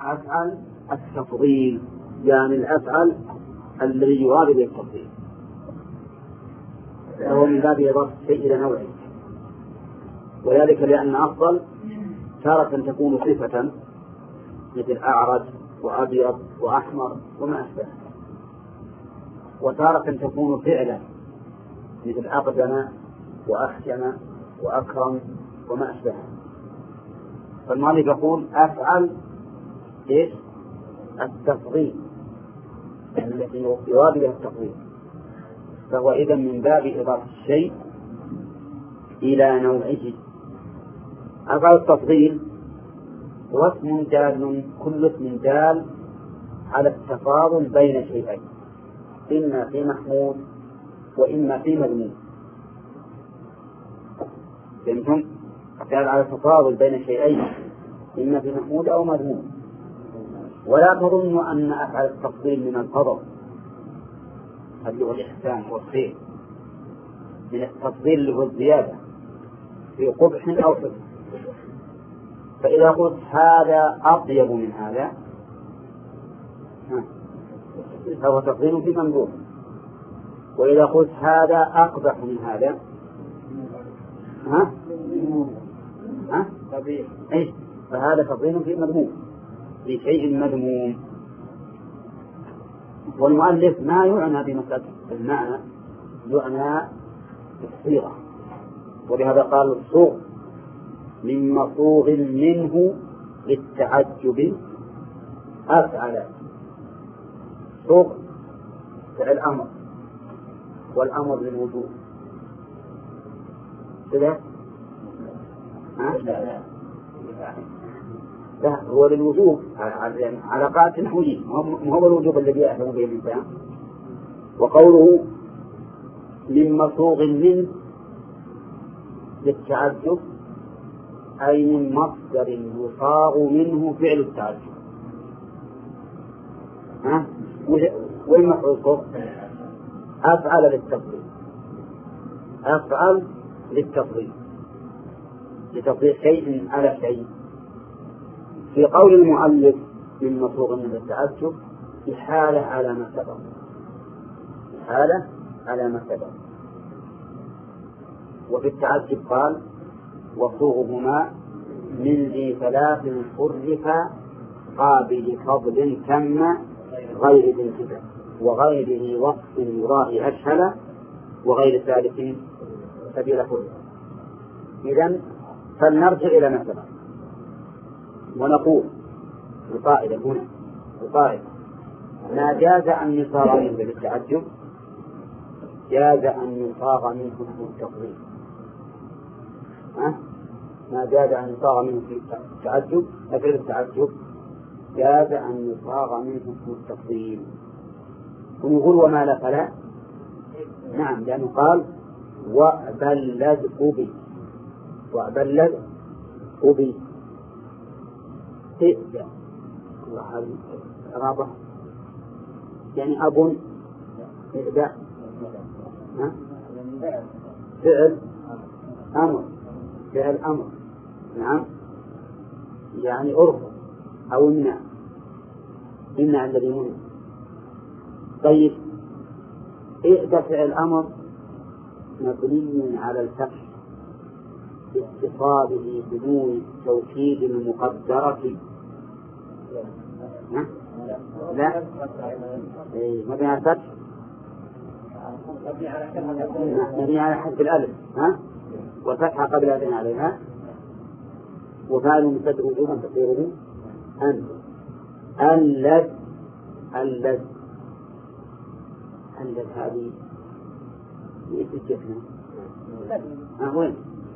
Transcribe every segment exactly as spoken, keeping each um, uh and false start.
أفعل التفضيل، يعني الأفعل الذي يراد به التفضيل، فهو من باب إضافة الشيء إلى نوعه، وذلك لأن أفضل تارة تكون صفة مثل أعرج وأبيض وأحمر وما أشبه، وتارة تكون فعلا مثل أقدم وأحكم وأكرم وما أشبه. فالمؤلف يقول أفعل إيش؟ التفضيل التي يراد بها التفضيل، فهو إذن من باب إضافة الشيء إلى نوعه. أفعل التفضيل هو اسم دال، كل اسم دال على التفاضل بين شيئين، إما في محمود وإما في مذموم. فهمتم؟ دال على التفاضل بين شيئين إما في محمود أو مذموم. ولا تظنوا أن أفعل التفضيل من الفضل اللي هو الإحسان والخير، من التفضيل اللي هو الزيادة في قبح أو حسن. فإذا قلت هذا أطيب من هذا فهو تفضيل في منظور، وإذا قلت هذا أقبح من هذا ها ها إيه فهذا تفضيل في مذموم، في شيء مذموم. والمؤلف ما يعنى بمسألة المعنى، يعنى بالصيغة، ولهذا قال الصوغ من مصوغ منه للتعجب أفعل. صوغ فعل أمر، والأمر للوجوب كذا لا هو للوجوب على قاعدة نحوية، ما هو الوجوب الذي يأثم به الإنسان. وقوله من مصوغ منه للتعجب أي من مصدر يصاغ منه فعل التعجب. ها وين مفعول؟ أفعل للتفضيل، أفعل للتفضيل، لتفضيل شيء على شيء. في قول المؤلف من مصوغ من التعجب إحالة على ما سبق، إحالة على ما سبق. وفي التعجب قال وصوغهما من ذي ثلاث حرف قابل فضل تم غير ذي انتباه وغيره وصف يراه أشهل وغير ثالث سبيل حرف. إذن فلنرجع إلى ما سبق ونقول القائدة هنا، القائدة ما جاز أن يصاغ منه بالتعجب جاز أن يصاغ منه بالتفضيل. ما جاز أن يصاغ منه في التعجب أفعل التعجب جاز أن يصاغ منه في التفضيل. ونقول وما لا فلا نعم، لأنه قال وأبلد أبي، وأبلد أبي إئذى الله هذه رابع يعني أب إئذى فعل أمر، فعل أمر نعم، يعني أرفض أو امنع، امنع الذي منع. طيب إئذى فعل أمر مبني على الفتح باتصاله بدون توكيد المقدرة. لا مبني على الفتح، مبني على حذف الألف ها والفتحة قبل أذن عليها، وفعل مستتر وجوبا تقديره أن اللذ اللذ اللذ هذه ايش الجفنة؟ ها وين؟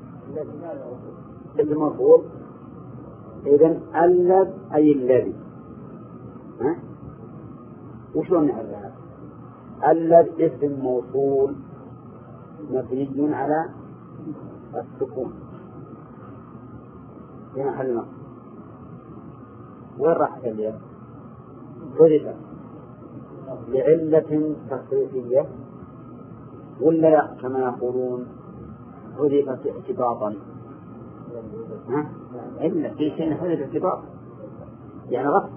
اسم مرفوع. إذن اللذ أي الذي ها وشلون نعرفها؟ اللذ اسم موصول مبني على السكون في محل نصب. وين راح الياء؟ حذفت لعلة تخصيصية ولا لا كما يقولون حذفت اعتباطا؟ ها؟ إلا في شيء حذف اعتباط يعني غصب،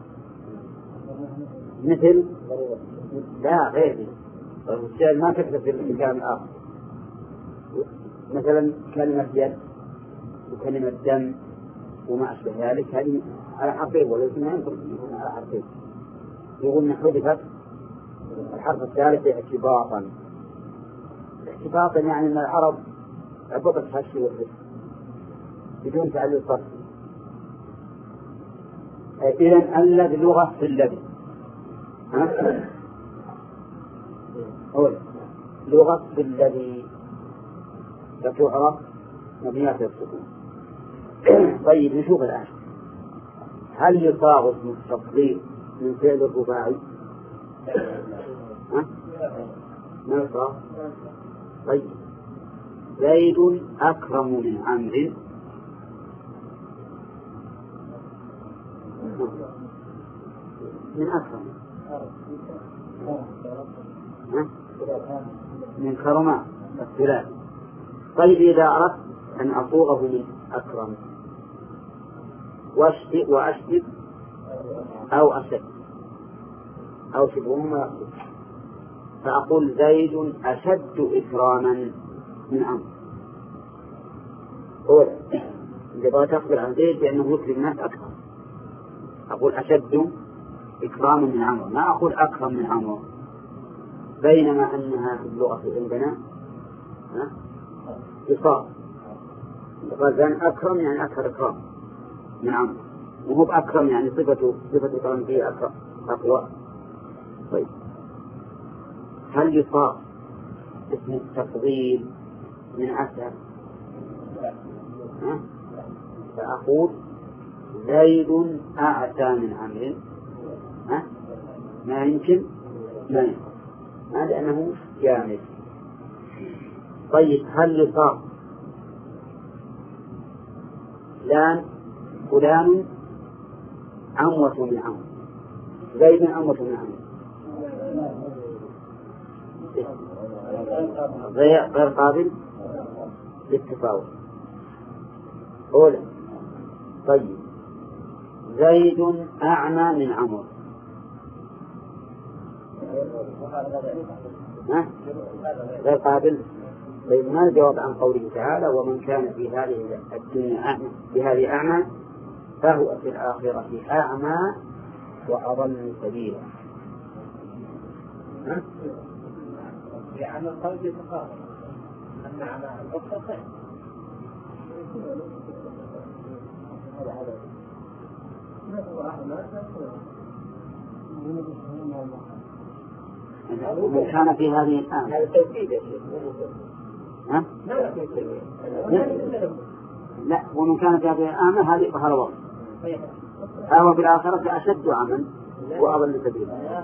مثل لا غير الشيء ما تكتب في الكلام الآخر، مثلا كلمة يد وكلمة دم وما أشبه ذلك، هذه على حرفين وليس ما ينطق على حرفين. يقولون حذفت الحرف الثالث اعتباطا. اعتباطا يعني أن العرب عبطت هالشيء والحذف بدون تعليل صرفي. إذن الذي لغة في الذي أول لغة في الذي فتعرف مبنيات السكون. طيب نشوف الآن، هل يصاغ اسم التفضيل من فعل الرباعي؟ ها؟ ما يصاغ. طيب زيد أكرم من عمرو، من أكرم من كرماء الثلاث. طيب إذا أردت أن أصوغه من أكرم وأشتئ وأشتئ أو أشد أو شبههما، فأقول زيد أشد إكراما من عمرو. أولا إذا بغيت أخبر عن زيد بأنه يكرم الناس أكثر أقول أشد إكراما من عمرو، ما أقول أكرم من عمرو، بينما أنها في اللغة عندنا يصاب. قال زين أكرم يعني أكثر إكرام من عمرو، وهو بأكرم يعني صفته صفة إكرام فيه أكرم أقوى. طيب هل يصاب اسم التفضيل من أسهل؟ فأقول زيد أعتى من عمرو، ما يمكن ما يمكن لأنه جامد. طيب هل يصاب فلان فلان عنوة من عمرو، زيد عنوة من عمرو، غير قابل للتفاوت. أولا طيب زيد أعمى من عمرو، غير قابل. طيب ما الجواب عن قوله تعالى ومن كان في هذه الدنيا أعمى في هذه أعمى فهو في الآخرة أعمى وأضل سبيلا؟ يعني القلب يتقارب أن على الأخرى خير. ومن كان في هذه الآن هذا توكيد يا شيخ. ها؟ لا، ومن كان في هذه الآن هذه ظهر وصف، فهو في الآخرة أشد عملا وأضل سبيلا.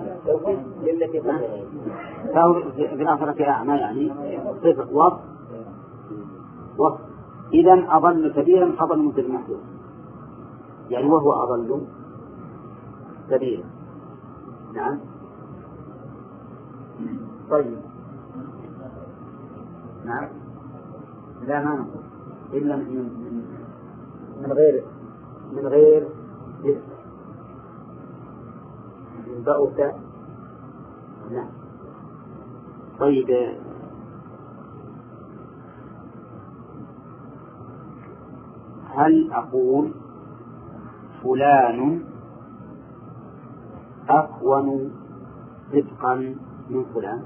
فهو في الآخرة أعمى يعني صفة وصف وصف. إذن أضل سبيلا خبر مثل محدود، يعني وهو أضل سبيلا. نعم. طيب نعم لا ما نقول إلا من, من, من غير من غير بأوتا. نعم. طيب هل أقول فلان أكون صدقا من فلان؟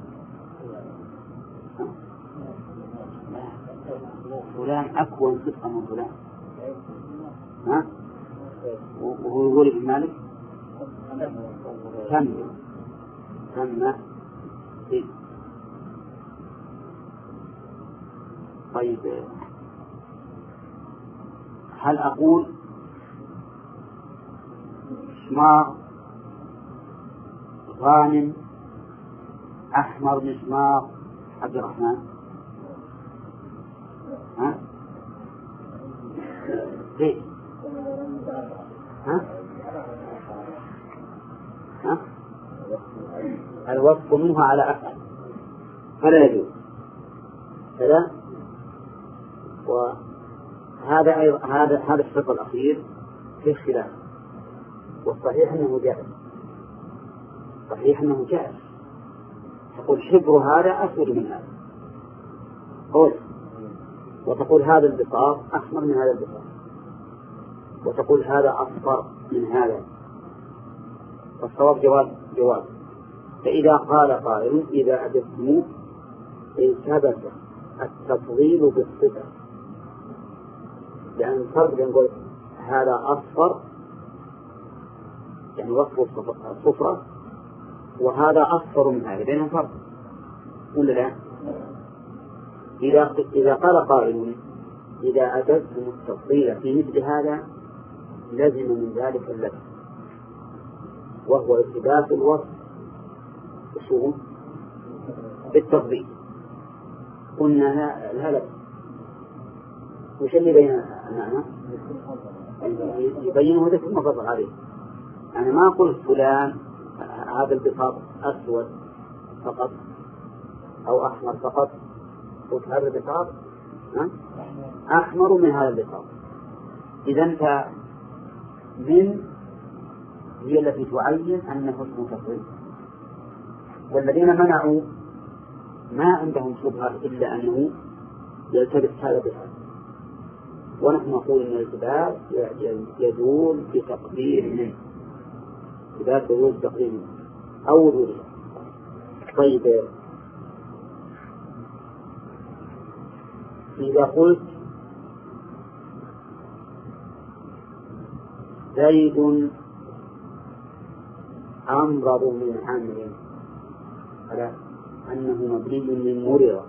فلان أكون صدقا من فلان، ها؟ وهو يقول ابن مالك تم تم صدق. طيب هل أقول مسمار غانم أحمر مسمار عبد الرحمن؟ ها؟ ليه؟ ها؟ ها؟ الوصف منه على أفعل فلا يجوز كذا. وهذا أيضا هذا هذا الشرط الأخير في خلاف، والصحيح أنه جائز، صحيح أنه جائز. تقول حبر هذا أسود من هذا قول، وتقول هذا البساط أحمر من هذا البساط، وتقول هذا أصفر من هذا، فالصواب جواز جواز. فإذا قال قائل إذا أجبتموه إن ثبت التفضيل بالصفة، لأن الفرق بين نقول هذا أصفر يعني وصف الصفرة وهذا أصفر من هذا، بينهم فرق ولا لا؟ إذا إذا قال قائل إذا أجبتم التفضيل في مثل هذا لزم من ذلك اللبس، وهو إثبات الوصف شو بالتفضيل. قلنا لا لا، وش اللي بين المعنى؟ يبينه ذلك المفضل عليه. أنا ما قلت فلان هذا البساط أسود فقط أو أحمر فقط، قلت هذا البساط أحمر من هذا البساط. إذن فمن هي التي تعين أنه اسم تفضيل، والذين منعوا ما عندهم شبهة إلا أنه يلتبس هذا بهذا، ونحن نقول أن الالتباس يزول بتقدير منه، الالتباس يزول بتقدير منه أو وجوده. طيب إذا قلت زيد أمرض من عمرو على أنه مبني من مرض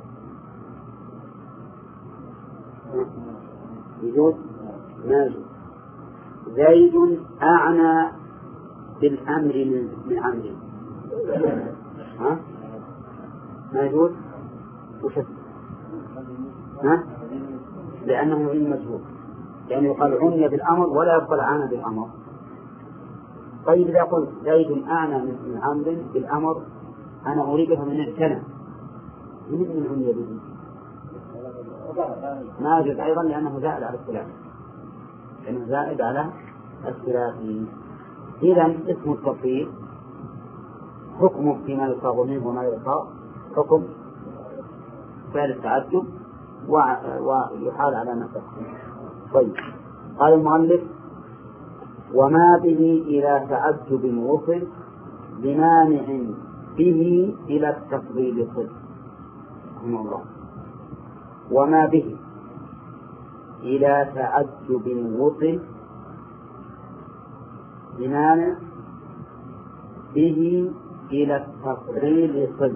يجوز؟ ما يجوز. زيد أعنى بالأمر من عمرو ها ما يجوز؟ وش ها؟ لأنه من مجهول، يعني يقال عني بالأمر ولا يقال عانى بالأمر. طيب إذا قلت زيد أعنى من عمرو بالأمر أنا أريدها من السنة من من عني به ما يجوز أيضا، لأنه زائد على الثلاث، لأنه زائد على الثلاث. إذا اسم التفضيل حكمه فيما يصاب منه وما يصاب حكم فعل التعجب ويحال على نفسه. طيب قال المؤلف وما به إلى تعجب وصل بمانع به إلى التفضيل صل رحمه الله. وما به إلى تعجب وصل بمانع به إلى التفضيل صل.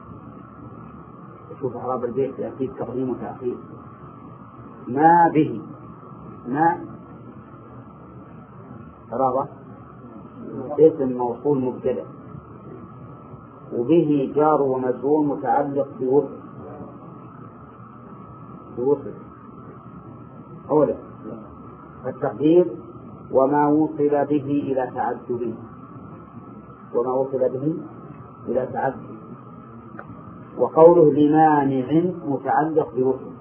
شوف أعراب البيت يأتي تقديم وتأخير. ما به ما رابط اسم موصول مبتدأ، وبه جار ومجرور متعلق بوصل بوصل أولا التقدير وما وصل به إلى تعجب، وما وصل به إلى تعجب. وقوله لمانع متعلق بوصل،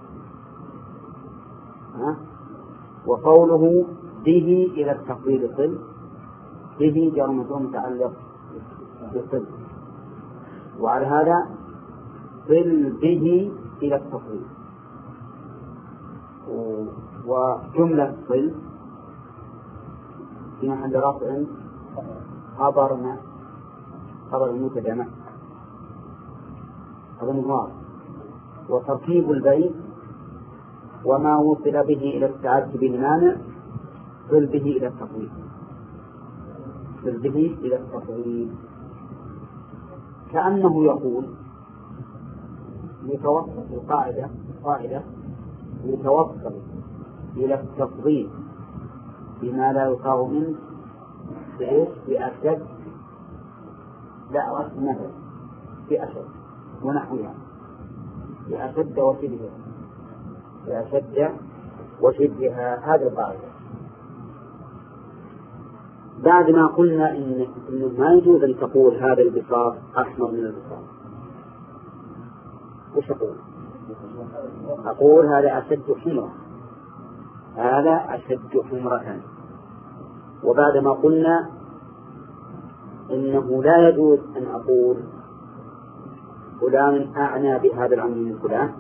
ها؟ وقوله به إلى التفضيل صل، به جار ومجرور متعلق بالصل، وعلى هذا صل به إلى التفضيل. وجملة صل في محل رفع خبرنا خبر المبتدأ هذا مضاف. وتركيب البيت وما وصل به إلى التعجب المانع صل به إلى التفضيل، صل به إلى التفضيل، كأنه يقول يتوصل القاعدة قاعدة يتوصل إلى التفضيل بما لا يصاب منه بإيش؟ بأشد لا أصل مثل بأشد ونحوها، بأشد وشبهها بأشد وشبهها. هذا القاعدة. بعد ما قلنا إن إنه ما يجوز أن تقول هذا البساط أحمر من البساط، وش أقول؟ أقول هذا أشد حمرة، هذا أشد حمرة، وبعدما قلنا إنه لا يجوز أن أقول فلان أعنى بهذا الأمر من فلان،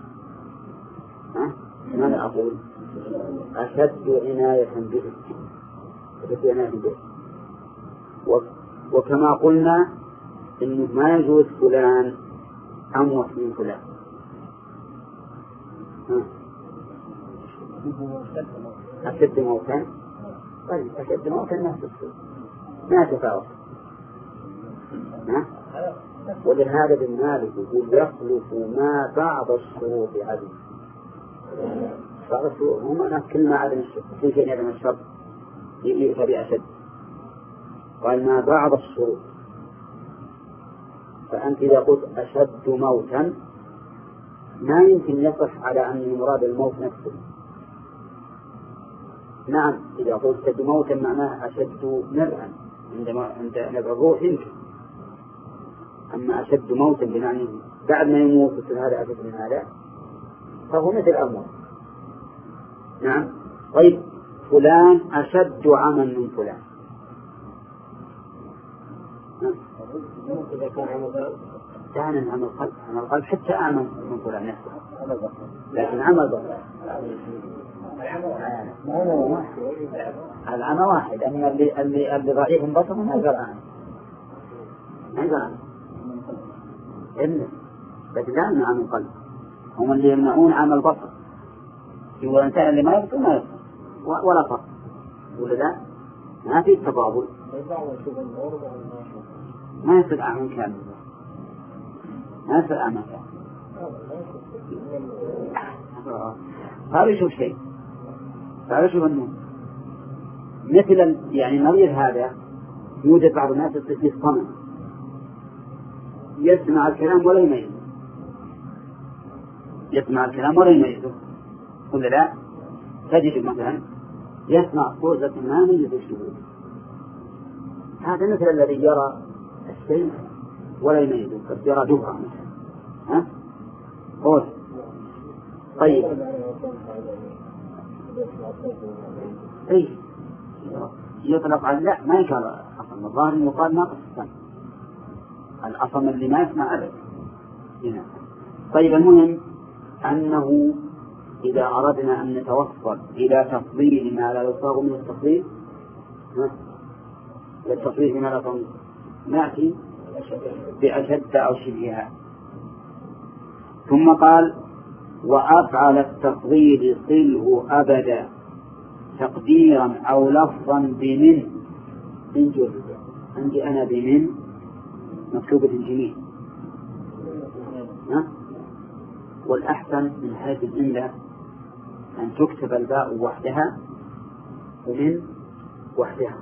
ماذا أقول؟ أشد عناية به، أشد عناية به. وكما قلنا إنه ما يجوز فلان أموت من فلان، أشد موتا. طيب أشد موتا ما تفصل ما تفاوت. ولهذا ابن مالك يقول يخلف ما بعض الشروط عدم. بعض الشروط هم كل ما عدم الشرط، كل شيء عدم الشرط يؤتى بأشد. قال ما بعض الشروط، فأنت إذا قلت أشد موتا ما يمكن يصح على أن المراد الموت نفسه. نعم إذا قلت أشد موتا معناه أشد نبعا عندما عند نبع الروح يمكن، أما أشد موتا بمعنى بعد ما يموت مثل هذا أشد من هذا فهو مثل الأموات. نعم. طيب فلان أشد عمى من فلان، إذا كان عمل كان عمل القلب، عمل القلب حتى أعمى من فلان نفسه، لكن عمل بصر العمى واحد. أما اللي اللي اللي ضعيف بصره ما يقدر أعمى، ما يقدر أعمى إلا لكن لا يمنع عن القلب. هم اللي يمنعون عمل البصر، يقول الإنسان اللي ما يبصر ما يبصر ولا فرق، ولا لا ما في تفاضل، ما يصير أعمى كامل، ما يصير أعمى كامل. هذا يشوف شيء، هذا يشوف النور. مثل يعني المريض هذا يوجد بعض الناس في الصمم يسمع الكلام ولا يميزه، يسمع الكلام ولا يميزه ولا لا؟ تجد مثلا يسمع صوت لكن ما يميز الشهود. هذا مثل الذي يرى الشيء ولا يميزه، بس يرى جبهة مثلا. ها؟ قول. طيب. أي يطلق على لا ما يقال أصلا، الظاهر يقال ناقص السمع، الأصم اللي ما يسمع أبدا هنا. طيب المهم أنه إذا أردنا أن نتوصل إلى تفضيل ما لا يصاغ من التفضيل، للتفضيل ما لا يصاغ نأتي بأشد أو شبهها. ثم قال وأفعل التفضيل صله أبدا تقديرا أو لفظا بمن من جرد. عندي أنا بمن مكتوبة جميل، والأحسن من حيث الإملاء أن تكتب الباء وحدها ومن وحدها.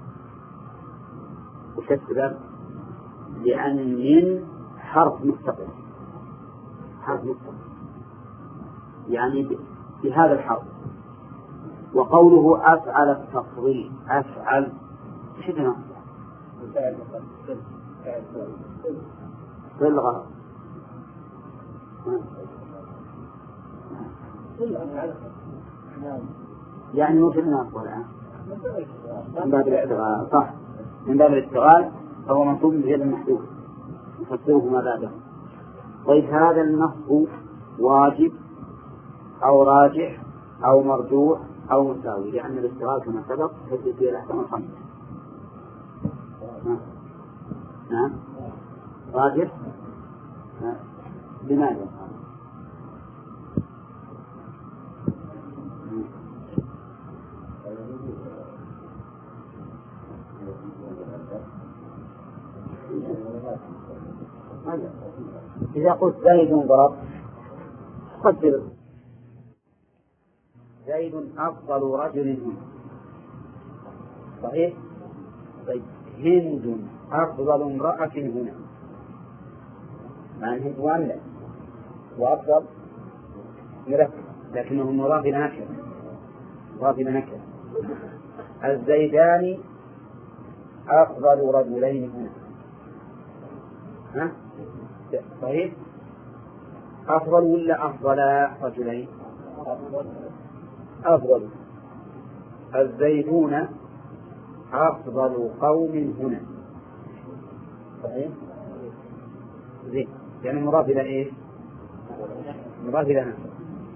وتكتب لأن من حرف مستقل، حرف مستقل يعني بهذا الحرف. وقوله أفعل التفضيل أفعل شبه صلغة يعني مثل الناس والآن من باب الاشتغال. صح، من باب الاشتغال فهو منصوب بغير المحذوف نفسره ما بعده. طيب هذا النصب واجب أو راجح أو مرجوح أو مساوي، لأن الاشتغال كما سبق تجد فيه الأحكام الخمسة. نعم راجح بماذا؟ إذا قلت زيد ضرب قدر زيد أفضل رجل هنا، صحيح؟ طيب هند أفضل امرأة هنا، مع الهند وأملا وأفضل مركب لكنه مضاف إلى نكرة، مضاف إلى نكرة. الزيدان أفضل رجلين هنا، ها؟ صحيح؟ أفضل ولا أفضل رجلين؟ أفضل. الزيدون أفضل قوم هنا. صحيح؟ زين، يعني مضاف إلى إيه؟ مضاف إلى نفسه.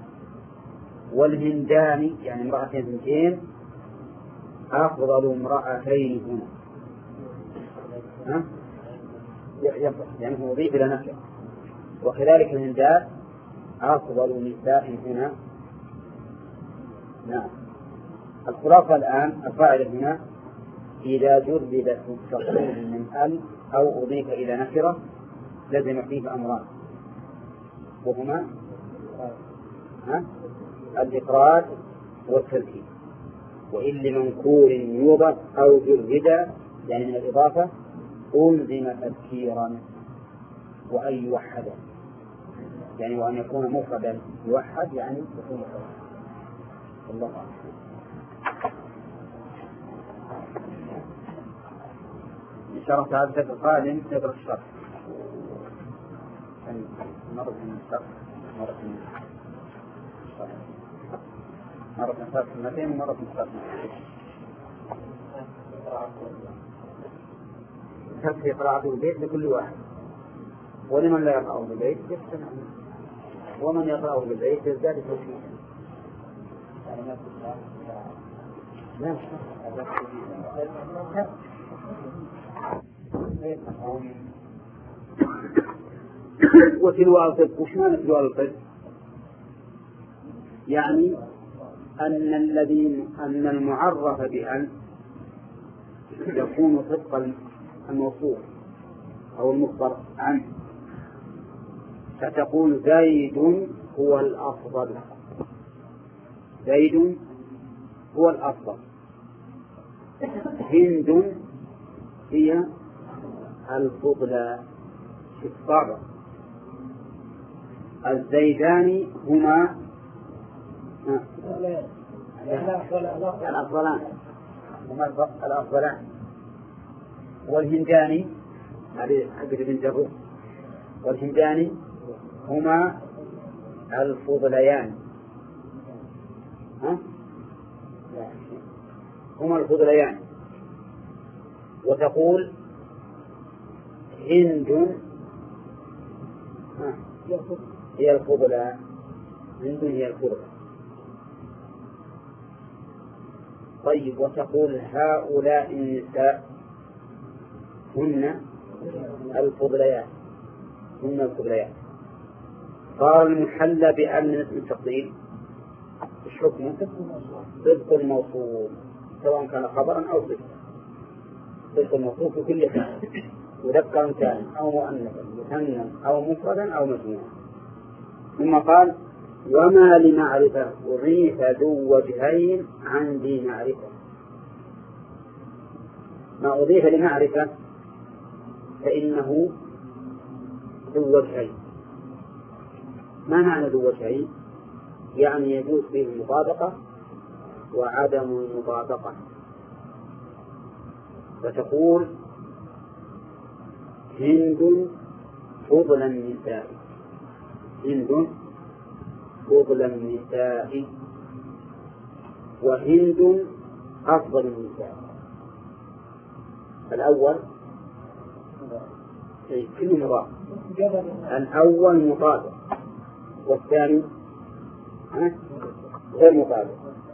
والهندان يعني امرأتين اثنتين أفضل امرأتين هنا. ها؟ يعني هو يضيف إلى نفسه. وكذلك الهندان أفضل نساء هنا. نعم. الخلاصة الآن الفاعل هنا إذا جربت التقدير من ال أو أضيف إلى نكرة لازم فيه أمران، وهما الإفراد والتركيب. وإن لمنكور يوضف أو جرد يعني من الإضافة ألزم تذكيرا وأن يوحد، يعني وأن يكون مفردا يوحد يعني يكون مفردا. الله أعلم. إن شاء الله تعالى الدرس القادم ندرس الشرح، مرة من الشرح مرة من الشرح مرة من الشرح سنتين ومرة من الشرح تكفي قراءته البيت لكل واحد، ولمن لا يقرأه بالبيت يستمع، ومن يقرأه بالبيت يزداد توفيقا. لا وتلو الطب. وش معنى تلو الطب؟ يعني أن الذين أن المعرف بأن يكون طبق الموصوف أو المخبر عنه، فتقول زيد هو الأفضل، زيد هو الأفضل، هند هي الفضلى. في الصعبة الزيدان هما الأفضلان، هما الأفضلان. والهندان هذه حقة بنت الروح، والهندان هما الفضليان، ها؟ هما الفضليان. وتقول هند هي الفضلى، هند هي الفضلى. طيب، وتقول هؤلاء النساء هن الفضليات، هن الفضليات. قال المحلى بأن اسم التفضيل الحكم صدق الموصول سواء كان خبرا أو صدق، صدق الموصول في كل حال، مذكرا كان أو مؤنثا، مثنى أو مفردا أو مجموعا. ثم قال وما لمعرفة أضيف ذو وجهين عن ذي معرفة. ما أضيف لمعرفة فإنه ذو وجهين. ما معنى ذو وجهين؟ يعني يجوز فيه المطابقة وعدم المطابقة. فتقول هند فضل النساء، هند فضل النساء، وهند أفضل النساء. الأول كل مضاف، الأول مطابق والثاني غير مطابق.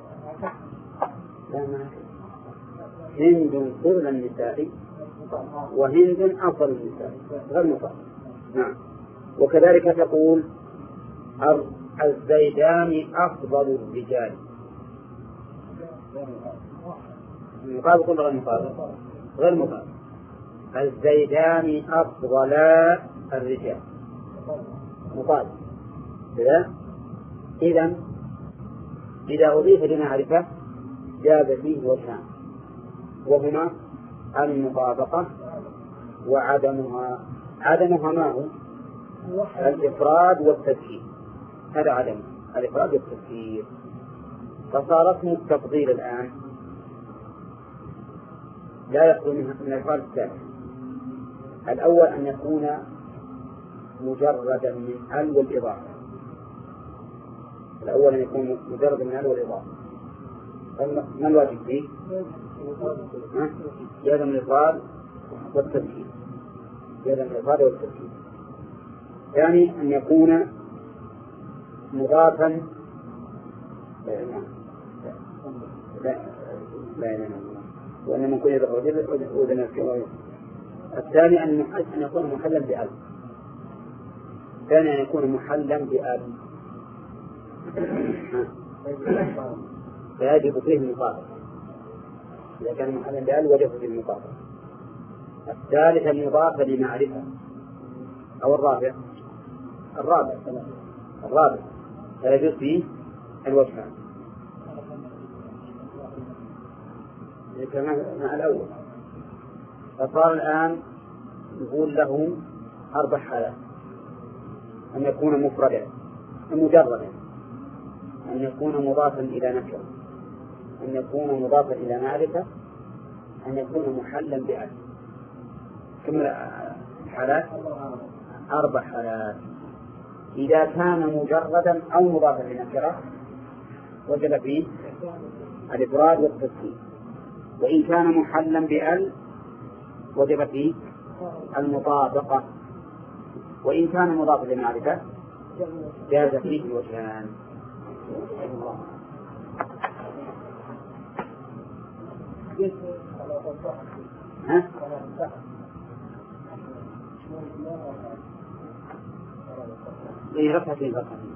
هند فضل النساء وهند أفضل النساء غير مطابق. نعم. وكذلك تقول الزيدان أفضل الرجال، مطابق ولا غير مطابق؟ غير مطابق. الزيدان أفضل الرجال مطابق. إذا إذا أضيف لمعرفة جاز فيه وجهان، وهما المطابقة وعدمها. عدمها ما هو؟ الإفراد والتذكير. هذا عدم الإفراد والتذكير. فصار اسم التفضيل الآن لا يخلو من الإفراد الثاني. الأول أن يكون مجردا من ال والإضافة، الأول أن يكون مجردا من ال والإضافة. ما الواجب فيه؟ يلزم الإفراد والتركيب يلزم الإفراد والتركيب. ثاني أن يكون مضافا لا لا لا لا وأن من كل يدخل وذن الكوارث. الثاني أن يكون محلا بأب. الثاني أن يكون محلا بأب فيجب فيه المطابقة. إذا كان محلا بأب وجب فيه المطابقة. الثالث المضاف لمعرفة أو الرابع الرابع الرابع فيجب فيه الوجهان كما مع الأول. فصار الآن نقول له أربع حالات: أن يكون مفردا مجردا، أن يكون مضافا إلى نكرة، أن يكون مضافا إلى معرفة، أن يكون محلا بأب. كم الحالات؟ أربع حالات. إذا كان مجردا أو مضافا لنكرة وجب فيه الإفراد والتسكين، وإن كان محلا بأل وجب فيه المطابقة، وإن كان مضافا لمعرفة جاز فيه الوجهان. ها؟ إيه ركعتين ركعتين.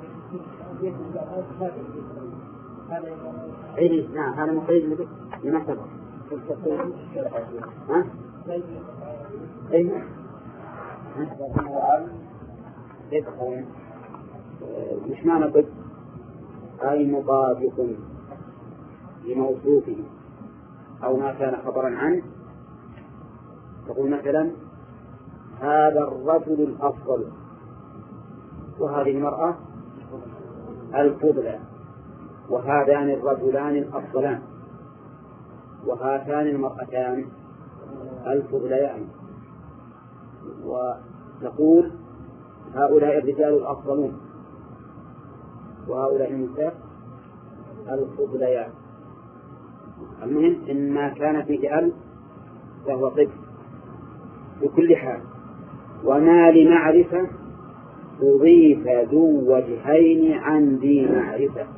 إيه نعم هذا مقيد لما سبق. ها؟ إيه يدخل مش معنى قد أي مطابق لموصوفه أو ما كان خبرا عنه. تقول مثلا هذا الرجل الأفضل وهذه المرأة الفضلى، وهذان الرجلان الأفضلان وهاتان المرأتان الفضليان. وتقول هؤلاء الرجال الأفضلون وهؤلاء النساء الفضليان. المهم إن ما كان فيه أل فهو طفل بكل حال. وما لمعرفة أضيف ذو وجهين عن ذي معرفة.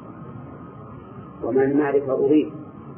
وما لمعرفة أضيف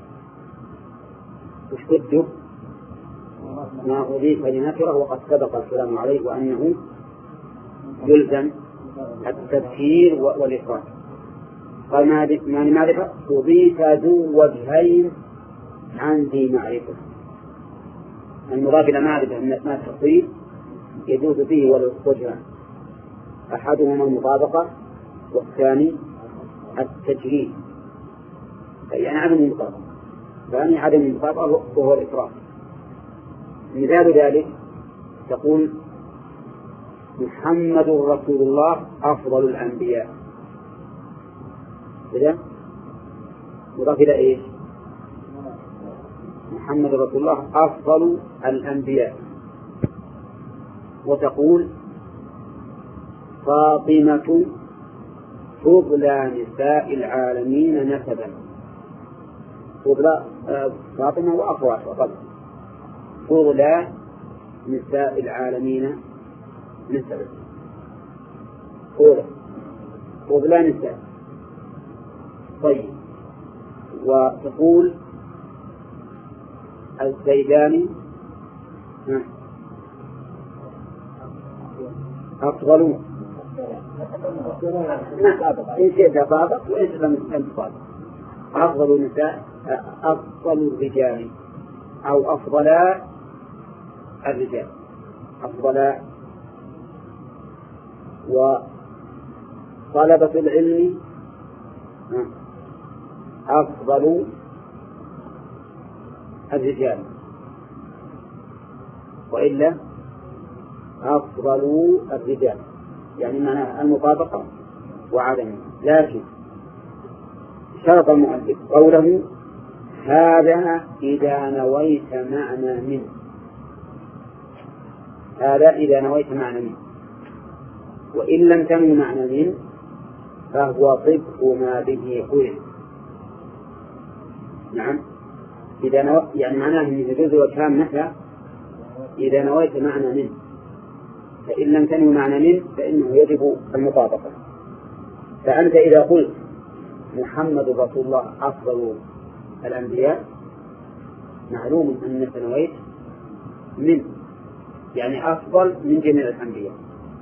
وش بده؟ ما أضيف لنكرة وقد سبق الكلام عليه وأنه يلزم التذكير والإفراد. قال ما لمعرفة أضيف ذو وجهين عن ذي معرفة. المضاف إلى معرفة من أسماء التفصيل يجوز فيه وجهان: أحدهما المطابقة والثاني التجريد، يعني عدم المطابقة. ثاني عدم المطابقة وهو الإفراد. مثال ذلك تقول محمد رسول الله أفضل الأنبياء. إذا مضاف إلى إيش؟ محمد رسول الله أفضل الأنبياء. وتقول فاطمة فضلى نساء العالمين نسبا. فضلى فاطمة وأخواتها طبعا. فضلى نساء العالمين نسبا. فضلى فضلى نساء. طيب. وتقول الزيداني أفضلون. إن شئت فاضل وإن لم تفاضل. أفضل النساء أفضل الرجال أو أفضل الرجال أفضل. وطلبة العلم أفضل الرجال، وإلا أفضل الرجال، يعني معنى المطابقة وعدم. لكن شرط المؤلف قوله هذا إذا نويت معنى منه. هذا إذا نويت معنى منه، وإن لم تنوي معنى منه فهو طبق ما به قيل. نعم إذا نو... يعني معناه أن يجوز وجهان متى إذا نويت معنى من، فإن لم تنوي معنى من فإنه يجب المطابقة. فأنت إذا قلت محمد رسول الله أفضل الأنبياء معلوم أنك نويت من، يعني أفضل من جميع الأنبياء.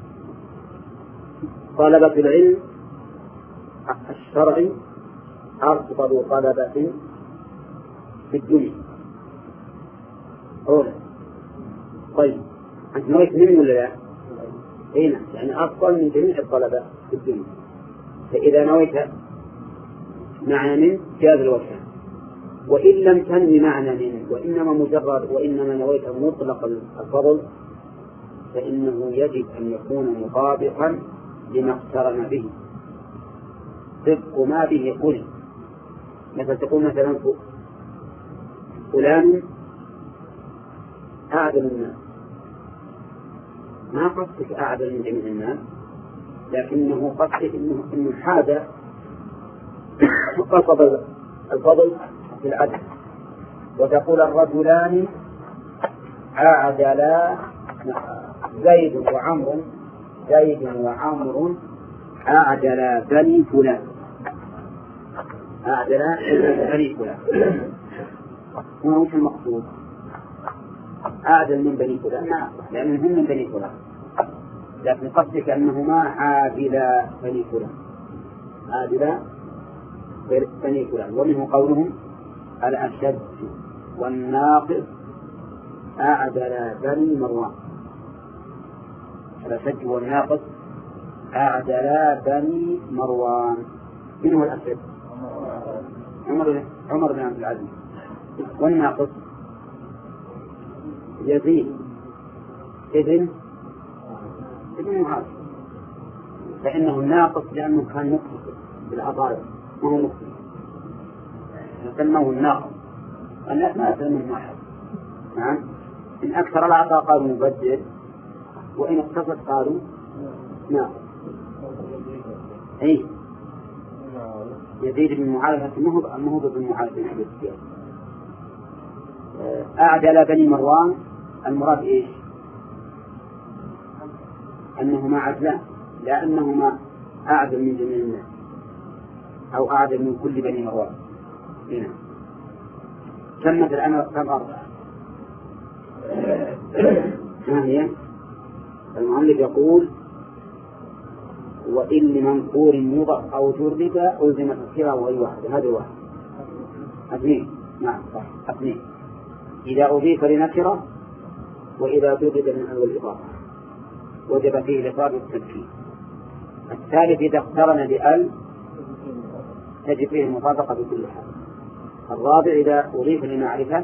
طلبة العلم الشرعي أفضل طلبة في الدنيا أولا. طيب أنت نويت من ولا لا؟ هنا يعني أفضل من جميع الطلبة في الدنيا. فإذا نويت معنى من جاز الوجه. وإن لم تنوي معنى من وإنما مجرد وإنما نويت مطلق الفضل فإنه يجب أن يكون مطابقا لما اقترن به صدق ما به قل. مثل تقول مثلا فلان أعدل الناس، ما قصدك أعدل من جميع الناس، لكنه قصدك إنه, إنه حاد قصد الفضل في العدل. وتقول الرجلان أعدلا زيد وعمر زيد وعمر أعدلا بني فلان أعدلا بني فلان. هو وش المقصود؟ أعدل من بني فلان لأنهم من بني فلان، لكن قصدك أنهما عادلا بني فلان عادلا بني فلان. ومنه قولهم الأشد والناقص أعدلا بني مروان. الأشد والناقص أعدلا بني مروان. من هو الأشد؟ عمر عمر بن عبد العزيز. والناقص يزيد ابن ابن معاذ، فإنه الناقص لأنه كان مقتصد بالعطايا ما هو مقتصد، فسموه الناقص. الناس ما يسمون واحد. نعم إن أكثر العطاء قالوا مبدل، وإن اقتصد قالوا ناقص. أي يزيد بن معاذ فمه بن معاذ بن عبد السياد. أعدل بني مروان المراد إيش؟ أنهما عدلان، لا أنهما أعدل من جميع الناس أو أعدل من كل بني مروان. هنا سمت الأمر كم أربعة. ما هي؟ المؤلف يقول وإن لمنقور يضع أو جرد ألزم تفسيرها وهي واحدة. هذه واحدة اثنين. نعم صح اثنين. إذا أضيف لنكرة وإذا جرد من أول الإضافة وجب فيه الإفراد والتذكير. الثالث إذا اقترن بأل تجب فيه المطابقة بكل حال. الرابع إذا أضيف لمعرفة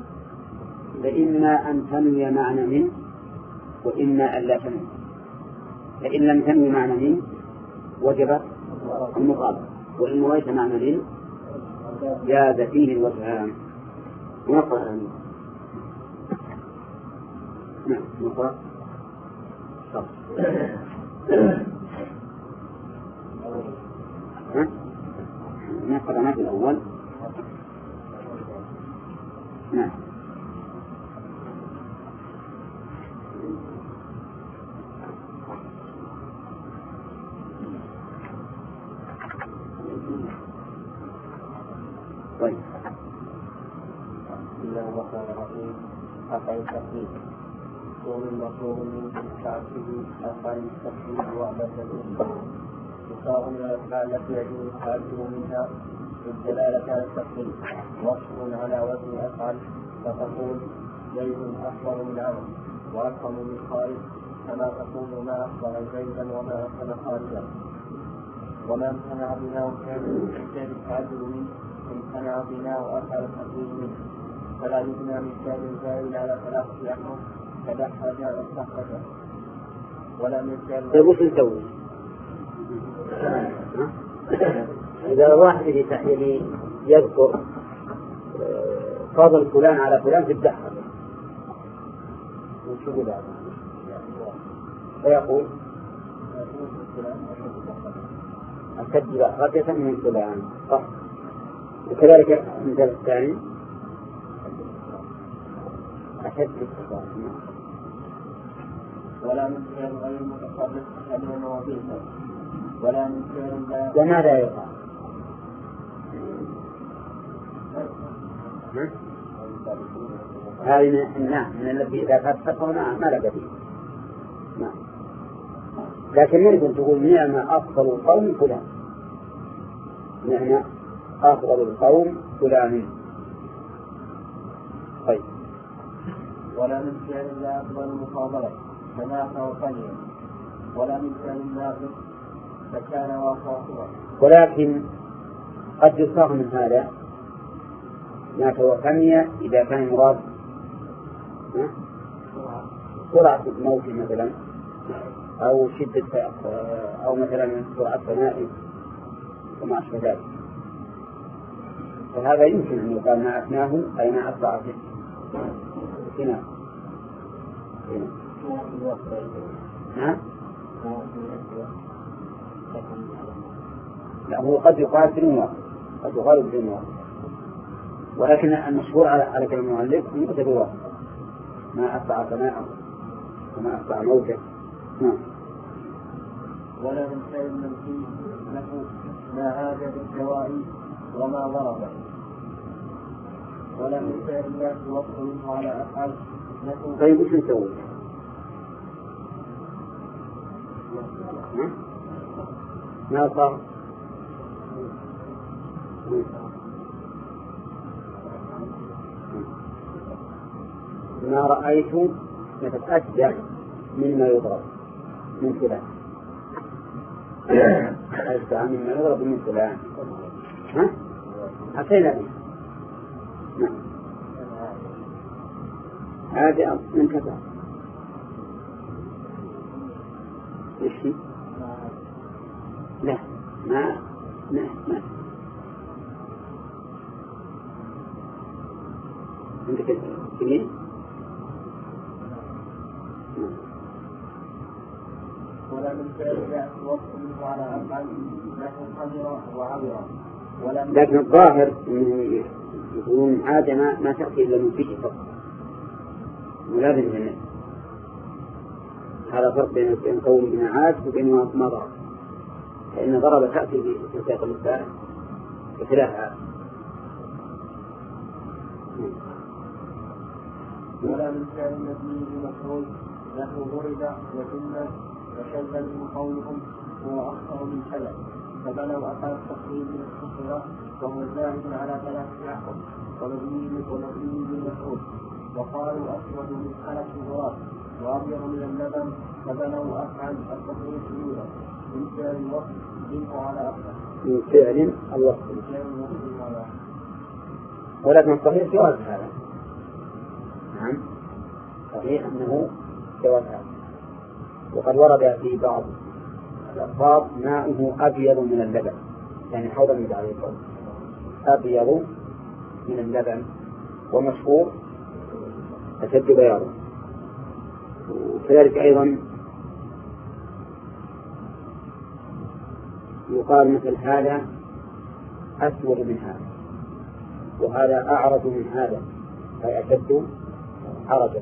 فإما أن تنوي معنى من وإما أن لا تنوي. فإن لم تنوي معنى من وجب المطابقة، وإن نويت معنى من جاز فيه الوجهان. نقرأ عنه. نعم نقرأ صح. نقرأ ما في الأول. نعم طيب. بسم الله الرحمن الرحيم. أفعل التقليد كون المطلوب من تعبه أفعل التقليد وعبث الأمة يصار من الأفعال التي يجوز التعبه منها بالدلالة على التقليد وصف على وزن أفعل فتقول زيد أكبر من عمر وأكرم من خالد كما تقول ما أكبر زيدا وما أكبر خالدا. وما امتنع بناء كان التعبد منه امتنع بناء أفعل التقليد منه فلا يبنى من كان زائد على ثلاثة أحرف كدحرج واستخرج ولا من كان. طيب وش نسوي؟ إذا واحد يلي يذكر فضل فلان على فلان في الدحر وشو يقول هذا؟ فيقول أكد أخرجة من فلان صح. وكذلك المثال الثاني أشد اتصالا. ولا من فعل غير متصرف أحد مواضيعه ولا من فعل لا. وماذا يقال؟ هذه نعم من الذي إذا فتقه ما لا بديل. نعم. لكن ممكن تقول نعم أفضل القوم فلان، نعم أفضل القوم فلان. طيب. ولا من فعل لا أفضل المفاضلة فمات وفني ولا من فعل ناقص فكان وفاصلا. ولكن قد يصاغ من هذا مات وفني إذا كان المراد سرعة الموت مثلا أو شدة أو مثلا سرعة فنائه وما أشبه ذلك، فهذا يمكن أن يقال ما أثناه أي ما أسرع فيه. هنا ها؟ لا، هو قد يقال في المواقف، قد يقال في المواقف، ولكن المشهور على على كلام المؤلف يؤتى بالواقع ما أسرع فناءه وما أسرع موته. نعم. ولا من فعل منفي له ما عاد بالدواء وما ضرب. ولا من فعل الله يوصل منه على أفعال له. طيب وش نسوي؟ ما صار؟ ما رأيت نتأكد مما يضرب من فلان. أجزع مما يضرب من فلان. ها؟ أتينا به. نعم. هذا من كذا. إيش؟ لا ما ما ما عندك كذي. ولا من فعل وصف منه على أفعال لكن قدر وعبر. لكن الظاهر أنه يقولون عادة ما, ما تأتي إلا من فيه فقط ولازم منه. هذا فرق بين قول بين عاد وبين ما ضرب، فإن ضرب تأتي في سياق المثال بخلاف عاد. ولا من فعل النبي بمفعول له ضرب وجنة وشذ من قولهم هو أخطر من كذا فبنوا أثر التقريب من الصخرة وهو زاهد على ثلاث أحكام ومبني بالمفعول وقالوا أسود من خلق الغراب وأبيض من اللبن فبنوا أفعل التقريب الأولى من فعل الوصف منه على أفعل من فعل الوصف. ولكن الصحيح جواز هذا. نعم صحيح أنه جواز هذا. وقد ورد في بعض الألفاظ ماؤه أبيض من اللبن، يعني حوض النبي عليه الصلاة والسلام أبيض من اللبن، ومشهور أشد بياضا. وكذلك أيضا يقال مثل هذا أسود من هذا، وهذا أعرض من هذا، أي أشد عرجا.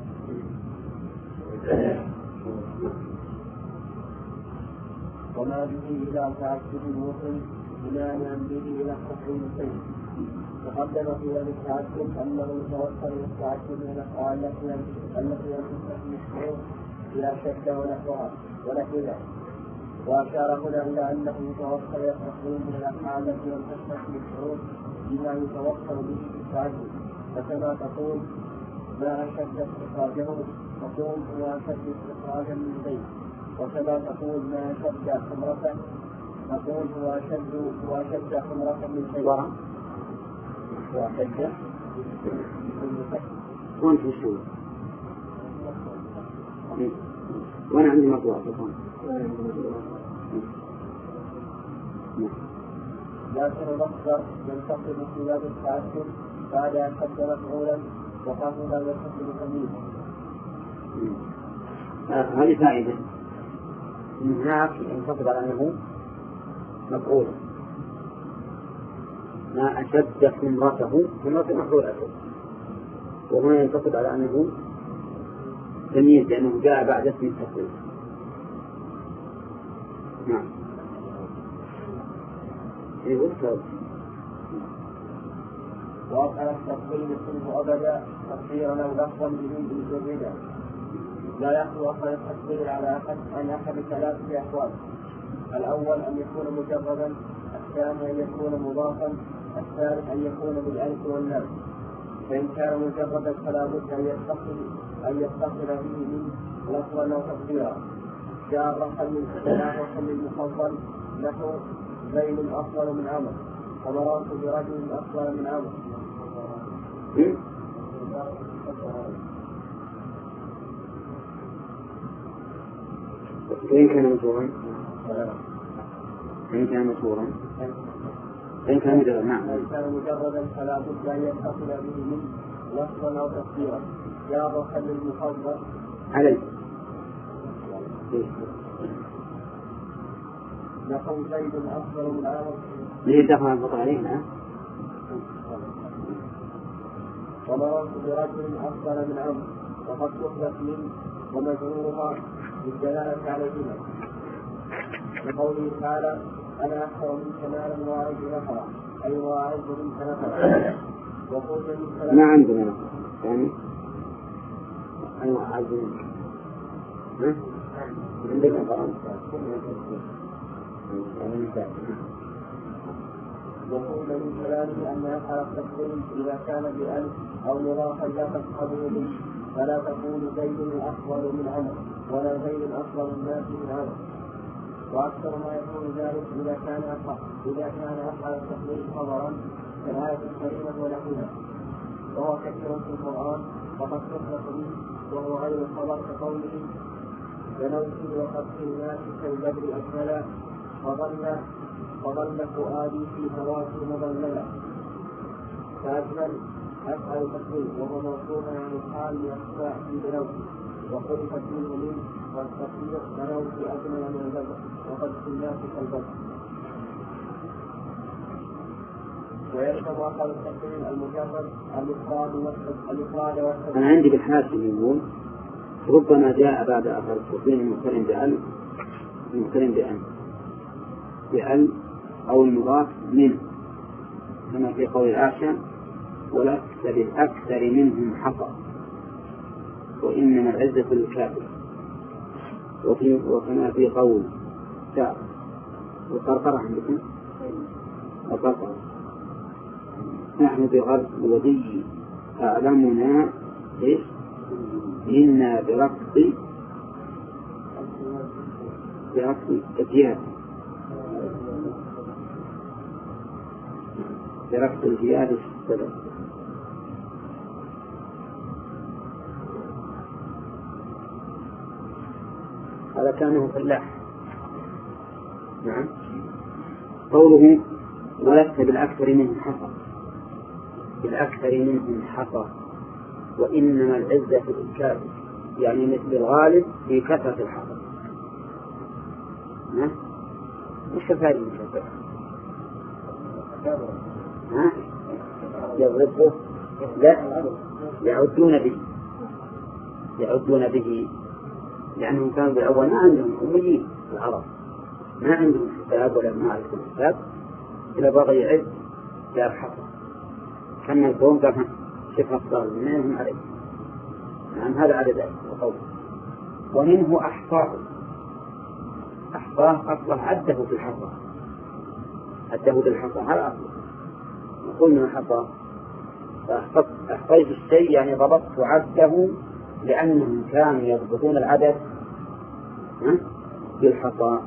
وما به إلى تعجب الوصل بناء به إلى تحريم الشيء. تقدم في هذا التعجب أنه يتوصل إلى التعجب من الأفعال التي ينتصف المشروع إلى شك ونحوها ونحوها. وأشار هنا إلى أنه يتوصل إلى التحريم من الأفعال التي ينتصف المشروع بما يتوصل به في التعجب. فكما تقول ما أشد استخراجه تقول هو أشد استخراجا من زيت، وكما تقول ما أشد حمرة تقول هو أشد هو أشد حمرة من شيء. هو أشد وين في الشوط؟ وأنا عندي مطوع لكن المصدر ينتقل في باب التعجب بعد أن قد مفعولا وقام لا ينتقل تمييزا. هذه فائدة. هناك ينتقل على أنه مفعول، ما أشد حمرته حمرته مفعول أشد، وهنا ينتقل على أنه التمييز لأنه جاء بعد اسم التفضيل. نعم. وأفعل التفضيل يكون أبدا تفسيرا أو لفظا بدون مجردا. لا يخلو أفعل التفضيل على أحد عن أحد ثلاثة أحوال. الأول أن يكون مجردا، الثاني أن يكون مضافا، الثالث أن يكون بالألف واللام. فإن كان مجردا فلا بد أن يتصل أن يتصل به من لفظا أو تفسيرا. جاء الرحل من الرحل المفضل نحو زيد أفضل من عمرو، ومررت برجل أفضل من عمرو. وإن كان مشهورا إن كان مشهورا إن كان مجردا نعم إن كان مجردا فلا بد أن يتصل به من لفظا أو تفسيرا. جاء الرحل المفضل عليه نحو زيد أفضل من عمرو. ليه دخل الفقر علينا؟ ومررت برجل أفضل من عمرو، وقد تخلف من ومجرورها بالدلالة عليهما، لقوله تعالى أنا أكثر منك مالا وأعز نفرا، أي وأعز منك نفرا. ما عندنا نفر يعني أيوة أعز منك ها؟ عندك نفر وقول من كلامه أن يفعل التفضيل إذا كان بألف أو مضافا لا تصحبه به، فلا تقول زيد الأفضل من عمرو ولا زيد الأفضل الناس من عمرو. وأكثر ما يكون ذلك إذا كان أفعل إذا كان أفعل التفضيل خبرا كالآية الكريمة ونحوها، وهو كثير في القرآن وقد تخلق به، وهو غير الخبر كقوله بنوتي وقد في الناس كالبدر أكملا فظل فظل فؤادي في هواك مظللا. فأجمل أفعل التفضيل وهو موصوف عن الحال لأخفاء في بنوتي، وخلفت منه منه والتفسير بنوتي أجمل من البدر وقد في الناس كالبدر. ويركب أفعل التفضيل المجرد الإفراد والتفضيل. أنا عندي بالحاشية يقول ربما جاء بعد أفعل التفضيل المقترن بأل المقترن بأن بأل أو المضاف منه، كما في قول الأعشى ولست بالأكثر منهم حقا وإنما العزة للكافر، وفي وكما في قول شعر وقرقرة عندكم وقرقرة نحن بغرب الودي أعلمنا إيش إنا برقص برقص الجهاد برقص الجهاد في السبب. هذا كانه فلاح. نعم. قوله ولست بالأكثر منهم حصى، بالأكثر منهم حصى وإنما العزة في الإنكار، يعني مثل الغالب في كثرة الحصى. ها؟ مش الفائدة من كثرة ها؟ يضربه لا يعدون به يعدون به لأنهم كانوا بالأول ما عندهم أميين العرب، ما عندهم حساب ولا معرفة الحساب، إذا بغى يعد جاب حصى كان القوم قال شوف أفضل منهم عليه. نعم هذا عدد القوم. ومنه أحصاه أحصاه أصله عده في الحصى عده بالحصى هذا أصله نقول من حصى. أحصيت الشيء يعني ضبطت عده لأنهم كانوا يضبطون العدد بالحصى.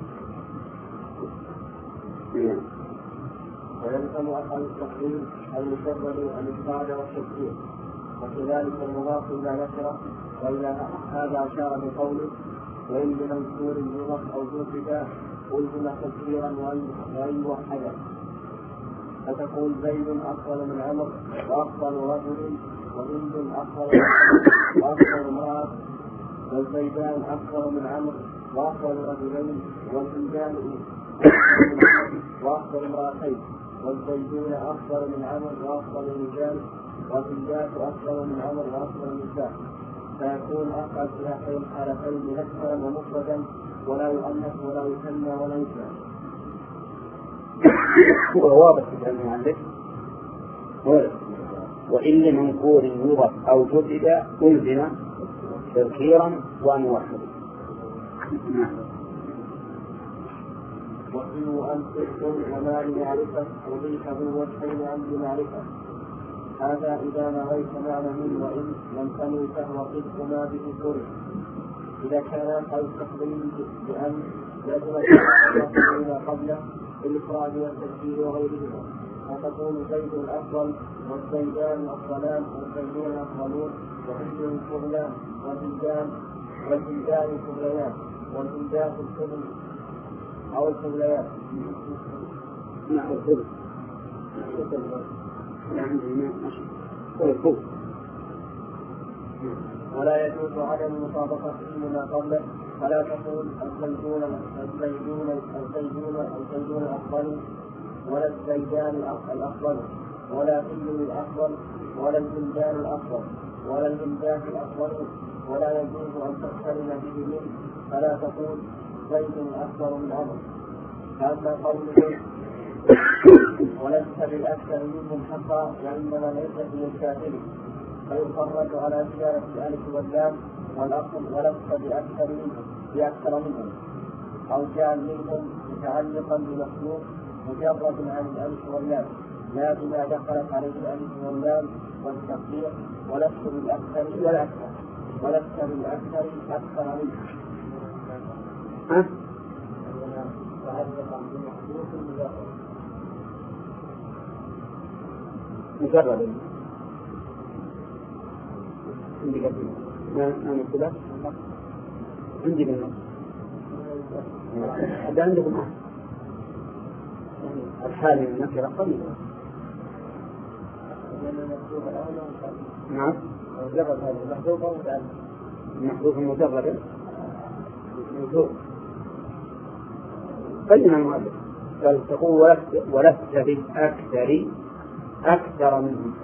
نعم. ويلزم أفعل التقديم المجرد الإفراد والتكبير، وكذلك المضاف إلى نكرة. وإلى هذا أشار بقوله وإن بمنصور يضف أو جرد ألزم تكبيرا وأن يوحدا، فتقول زيد أفضل من عمرو وأفضل رجل وهند أفضل وأفضل امرأة والزيدان أفضل من عمرو وأفضل رجلين والهندان أفضل من عمرو وأفضل امرأتين والزيدون أفضل من عمرو وأفضل رجال والهندات أفضل من عمرو وأفضل نساء. فيكون أفعل في هاتين الحالتين منكرا ومفردا ولا يؤنث ولا يثنى ولا يثنى. وواضح في المؤلف وإن لمنكور يضف أو جدد ألزم تذكيرا وموحدا. وفيه أن تذكر وما لمعرفة أضيف بالوجهين عن بمعرفة. هذا إذا نويت معنى من وإن لم تنوي فهو قسم ما به فرق. إذا كان أو التقديم بأن يجب ما قبله بالإفراد والتسجيل وغيرهما، فتكون زيد الأفضل والزيدان الأفضلان والزيدون الأفضلون وحسن الفضلان والبلدان والبلدان الفضليان والبلدان الفضل أو الفضليان. نعم الفضل ولا يجوز عدم مطابقته لما قبله، فلا تقول الزيدون الزيدون الزيدون الزيدون الأفضل ولا الزيدان الأفضل ولا الزيدون الأفضل ولا البلدان الأفضل ولا البلدان الأفضل. ولا يجوز أن تقترن به منه، فلا تقول زيد الأكبر من عمر. فأما قوله ولست بالأكثر منهم حقا وإنما ليس في الكافر، فيخرج على زيادة الألف واللام والأصل ولست بأكثر منهم بأكثر منهم، أو جعل منهم متعلقا بمخلوق مجرد عن الألف واللام لا بما دخلت عليه الألف واللام والتقدير ولست بالأكثر ولا أكثر ولست بالأكثر أكثر منهم. ها؟ مجرد عندي قبل ما أنا كذا عندي بالنص هذا عندكم الحال من النكرة قليلة. نعم مجرد هذا المحذوف أو متعلق المحذوف المجرد موجود. قلنا المؤلف قال تقول ولست بالأكثر أكثر منهم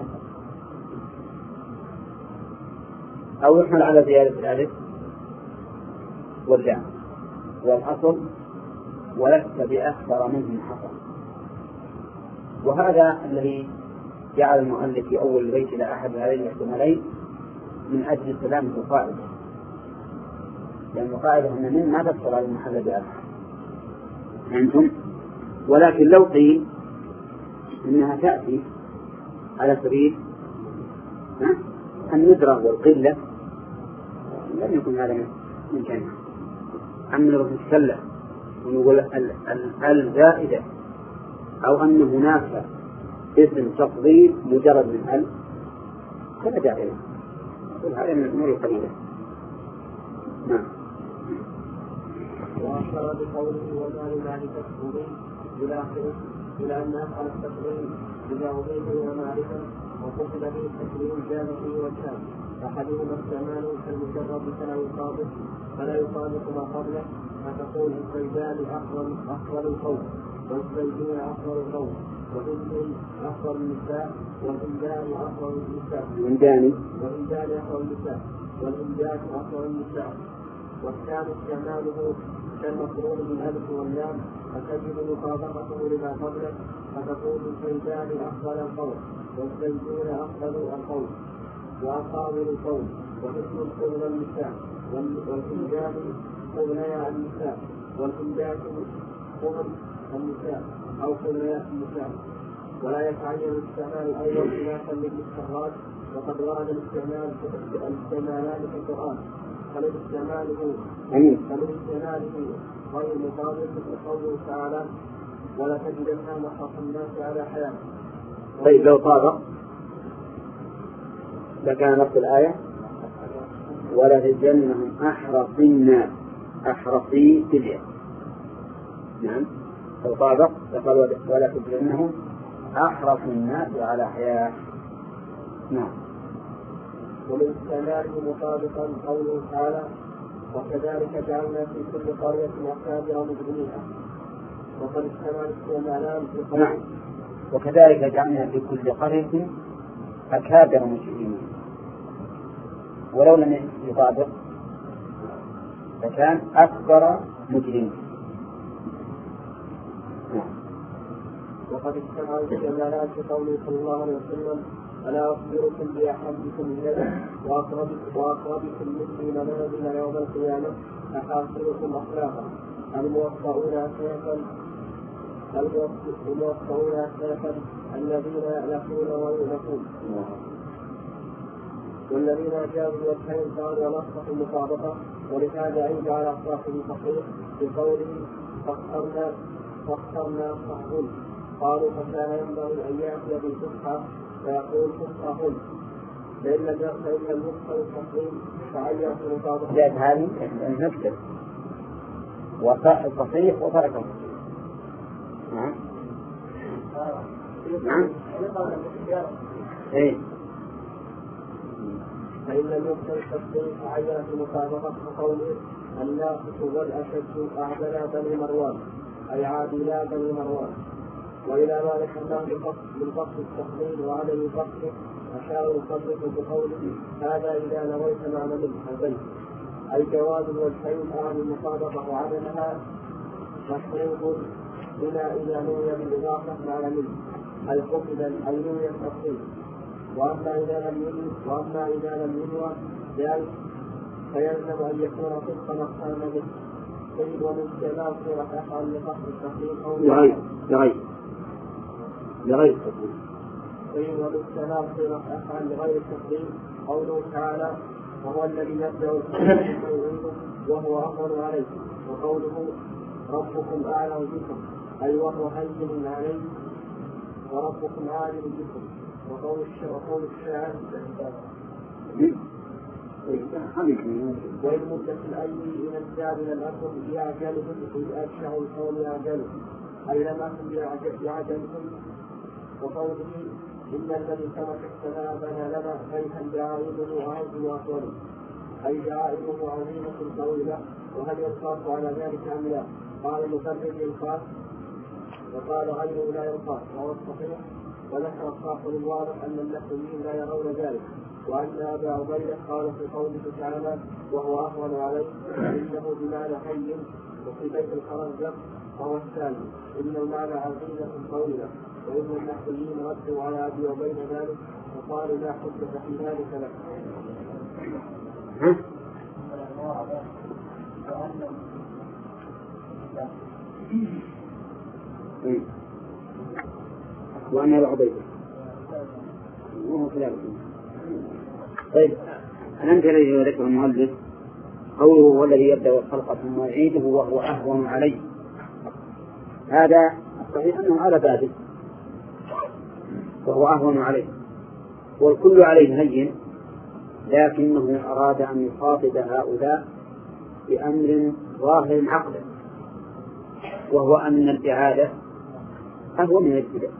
أو يحمل على زيادة الألف واللام والأصل ولست بأكثر منهم حقا. وهذا الذي جعل المؤلف في أول البيت إلى أحد هذين الاحتمالين من أجل سلامة القاعدة، لأن القاعدة أن من ما تدخل على المحل بأكثر أنتم. ولكن لو قيل إنها تأتي على سبيل الندرة والقلة لم يكن هذا من جانب. أما لو نتكلم ونقول الزائدة أو أن هناك اسم تفضيل مجرد من ال فلا داعي له، هذا من الأمور القليلة. نعم. وأشار بقوله وما لمعرفة التفضيل إلى آخره إلى أن أفعل التفضيل إذا أضيف إلى معرفة وقصد به التكريم جاز فيه وجهان، أحدهما الكمال كالمجرد فلا يطابق فلا يطابق ما قبله، فتقول الزيدان أفضل أفضل القوم والزيدون أفضل القوم وهند أفضل النساء والهندان أفضل النساء والهندان والهندان أفضل النساء والهندان أفضل النساء. والثاني كماله كالمقرون بالألف واللام، فتجد مطابقته لما قبله، فتقول الزيدان أفضل القوم والزيدون أفضل القوم وأفاضل القوم وحسن القوم النساء والهندان قبليا النساء والهندات قبل النساء أو قبليا النساء. ولا يتعين الاستعمال الأول خلافا للاستخراج، وقد ورد الاستعمال الاستعمالان في القرآن فلاستعماله فلاستعماله غير مطابق لقوله تعالى ولا تجدن أحرص الناس على حياة. طيب لو طابق لكان نفس الآية ولا تجدنهم أحرص الناس أحرصي تلك. نعم لو طابق لقال ولا تجدنهم أحرص الناس على حياة. نعم. ومن استعماله مطابقا قوله تعالى وكذلك جعلنا في كل قرية أكابر مجرميها، وقد استعمل استعمالان في قوله نعم. وكذلك جعلنا في كل قرية أكابر مجرميها، ولو لم يطابق فكان أكبر مجرم. وقد اجتمع الجمالات في قوله صلى الله عليه وسلم: ألا أخبركم بأحبكم إلي وأقربكم مني منازل يوم القيامة أحاسنكم أخلاقا الموفقون أسلافا الموفقون أسلافا الذين يألفون ويؤلفون والذين أجابوا الوجهين كانوا ونصح المطابقة. ولهذا عيب على صاحب الفقير بقوله فاخترنا فاخترنا صحبون. قالوا فكان ينبغي أن يأتي بالفصحى فيقول فصحى فإن لم يأتي إلا النصح والتقليد فعيّن في المطابقة. جاءت هذه المكتب وصاح الفصيح وتركه. نعم نعم إيه فإن لم يكن التفصيل فعيّن في المطابقة فقوله الناقص والأشد أعدلا بني مروان أي عادلا بني مروان. وإلى ما ذكرناه من فصل التقليد وعدم فصله أشار المصنف بقوله هذا إذا نويت معنى منه البيت أي جواز الوجهين أهل المصادقة وعدمها مشروط بما إذا نوي بالإضافة معنى منه أي قصد أي نوي التقليد. وأما إذا لم ينوي وأما إذا لم ينوي ذلك فيلزم أن يكون صدقا أقسام به. طيب ومن استعمال صورة أفعل لفصل التقليد أو لغير لغير لغير التقليد. طيب ومن استعمال صورة أفعل لغير التقليد قوله تعالى وهو الذي يبدأ الخلق ثم يعيده وهو أهون عليه. وقوله ربكم أعلم بكم أي وهو هين عليه وربكم عالم بكم. وقول الشاعر وإن مدة الأي إلى الزاد لم أكن بأعجلهم إذ أشعر القول أعجلهم أي لم أكن بأعجلهم. وقوله إن الذي سمك السماء بنى لنا بيتا دعائمه أعز وأطول أي دعائمه عظيمة طويلة. وهل ينقاس على ذلك أم لا؟ قال المفرد ينقاس وقال غيره لا ينقاس وهو الصحيح. وذكر الصاحب الواضح أن النحويين لا يرون ذلك وأن أبا عبيدة قال في قوله تعالى وهو أهون عليه إنه بمعنى حي. وفي بيت الخرزق وهو الثاني إن المعنى عظيمة طويلة. وإن النحويين ردوا على أبي عبيدة ذلك وقالوا لا حجة في ذلك له. وأنا أبا عبيدة وهو كذلك. طيب أنت الذي ذكر المؤلف قوله هو الذي يبدأ الخلق ثم يعيده وهو أهون عليه. هذا صحيح أنه على بابه وهو أهون عليه والكل عليه هين، لكنه أراد أن يخاطب هؤلاء بأمر ظاهر عقلا وهو أن الإعادة أهون من الابتداء.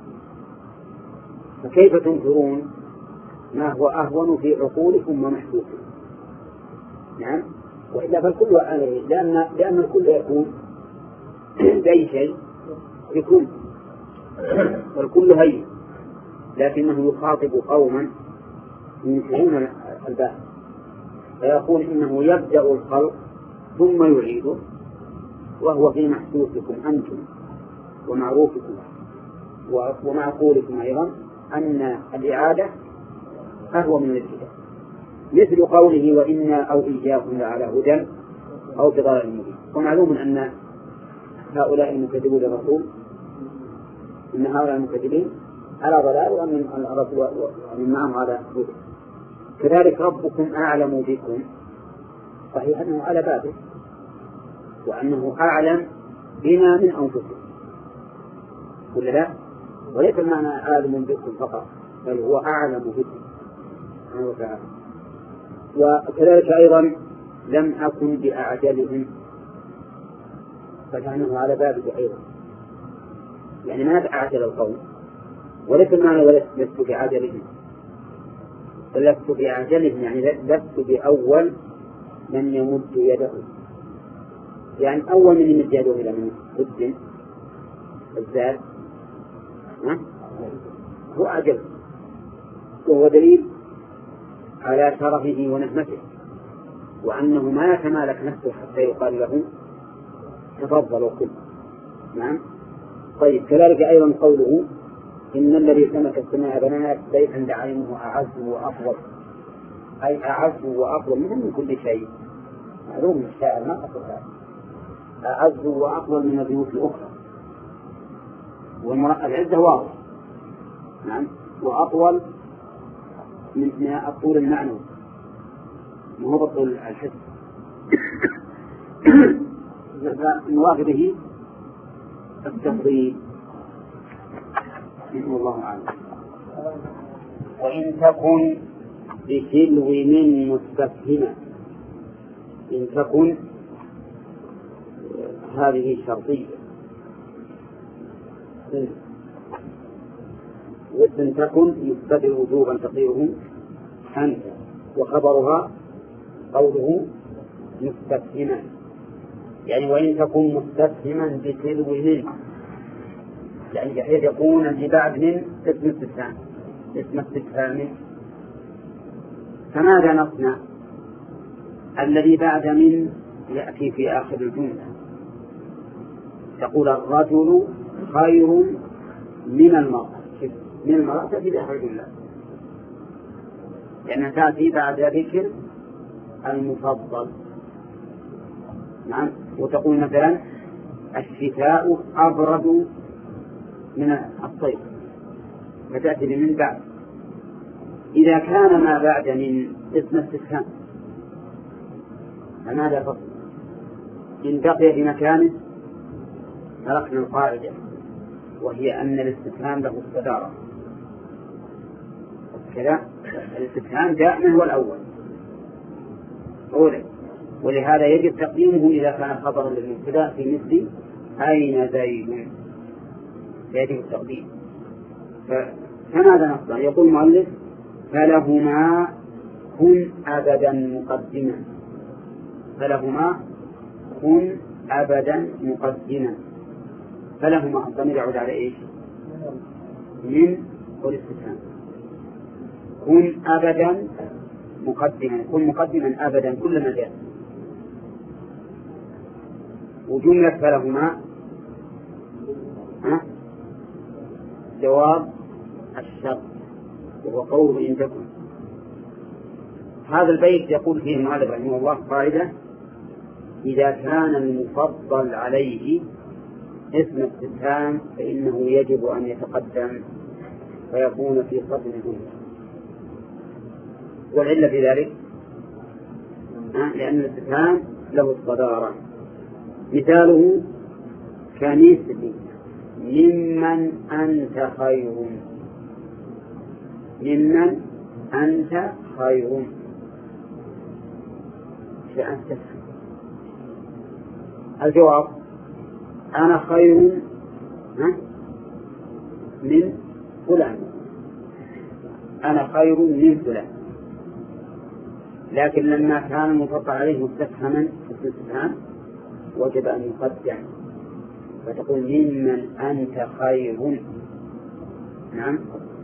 فكيف تنكرون ما هو أهون في عقولكم ومحسوسكم؟ نعم وإلا فالكل عليه لأن, لأن الكل يكون بأي شيء يكون والكل هين، لكنه يخاطب قوما ينكرون الباب فيقول إنه يبدأ الخلق ثم يعيده وهو في محسوسكم أنتم ومعروفكم ومعقولكم أيضا أن الإعادة أهوى من الابتداء. مثل قوله وإنا أو إياكم لعلى هدى أو في ضلال مبين. ومعلوم أن هؤلاء المكذبون للرسول إن هؤلاء المكذبين على ضلال وأن الرسول ومن معهم على هدى. كذلك ربكم أعلم بكم صحيح أنه على بابه وأنه أعلم بما من أنفسكم ولا لا؟ وليس المعنى عالم بكم فقط بل هو أعلم بكم سبحانه وتعالى. وكذلك أيضا لم أكن بأعجلهم فكأنه على بابه أيضا يعني ما أعجل القوم وليس المعنى لست بعجلهم بل لست بعجلهم يعني لست بأول من يمد يده يعني أول من يمد يده إلى من قد الزاد هو أجل. وهو دليل على شرفه ونهمته، وأنه ما يتمالك نفسه حتى يقال له تفضل وكل. نعم. طيب كذلك أيضا قوله إن الذي سمك السماء بنات بيتا دعيمه أعز وأفضل، أي أعز وأفضل من كل شيء. معلوم الشاعر ما قصد هذا، أعز وأفضل من البيوت الأخرى، والعزة واضح. نعم. وأطول من الطول المعنوي، مو بالطول الحس. نوافي به التفضيل. والله أعلم. وإن تكن بسلو من مستفهمة، إن تكن هذه شرطية، وإن تكن يستدل وجوبا تقديره أنت، وخبرها قوله مستفهما، يعني وإن تكن مستفهما بسلو من، يعني بحيث يكون اللي بعد من اسم استفهام، اسم استفهام. فماذا نصنع؟ الذي بعد من يأتي في آخر الجملة، تقول الرجل خير من المرأة، من المرأة تأتي بآخر الجملة، لأنها تأتي بعد ذكر المفضل. نعم. وتقول مثلا الشتاء أبرد من الصيف، فتأتي بمن بعد. إذا كان ما بعد من اسم استفهام فماذا فصل؟ إن بقي في مكانه تركنا القاعدة، وهي أن الاستفهام له الصدارة كذا. الاستفهام دائما هو الأول أولا، ولهذا يجب تقديمه إذا كان خبرا للمبتدأ في مثل أين زيد، يجب التقديم. فماذا نصنع؟ يقول المؤلف فلهما كن أبدا مقدما، فلهما كن أبدا مقدما. فلهما الضمير يعود على إيش؟ من والاستفهام. كن أبدا مقدما، كن مقدما أبدا كلما جاء. وجملة فلهما ها جواب الشرط، وهو قول إن تكن. هذا البيت يقول فيه المؤلف رحمه الله قاعدة: إذا كان المفضل عليه اسم استفهام فإنه يجب أن يتقدم فيكون في صدر الجملة. والعلة في ذلك لأن الاستفهام له الصدارة. مثاله كنسبة ممن أنت خير، ممن أنت خير، شأن تفهم. الجواب أنا خير من فلان، أنا خير من فلان. لكن لما كان المفضل عليه مستفهما استفهام وجب أن يقدم، فتقول ممن أنت خير. نعم.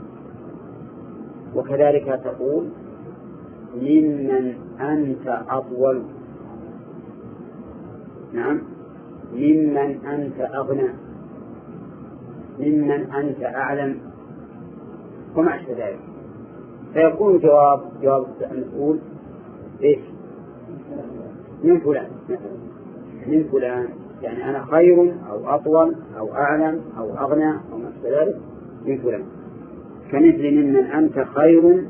وكذلك تقول ممن أنت أطول. نعم. ممن أنت أغنى، ممن أنت أعلم، وما أشبه ذلك. فيكون جواب جواب المسؤول إيش؟ من فلان، من فلان، يعني أنا خير أو أطول أو أعلم أو أغنى أو ما أشبه ذلك من فلان. كمثل ممن أنت خير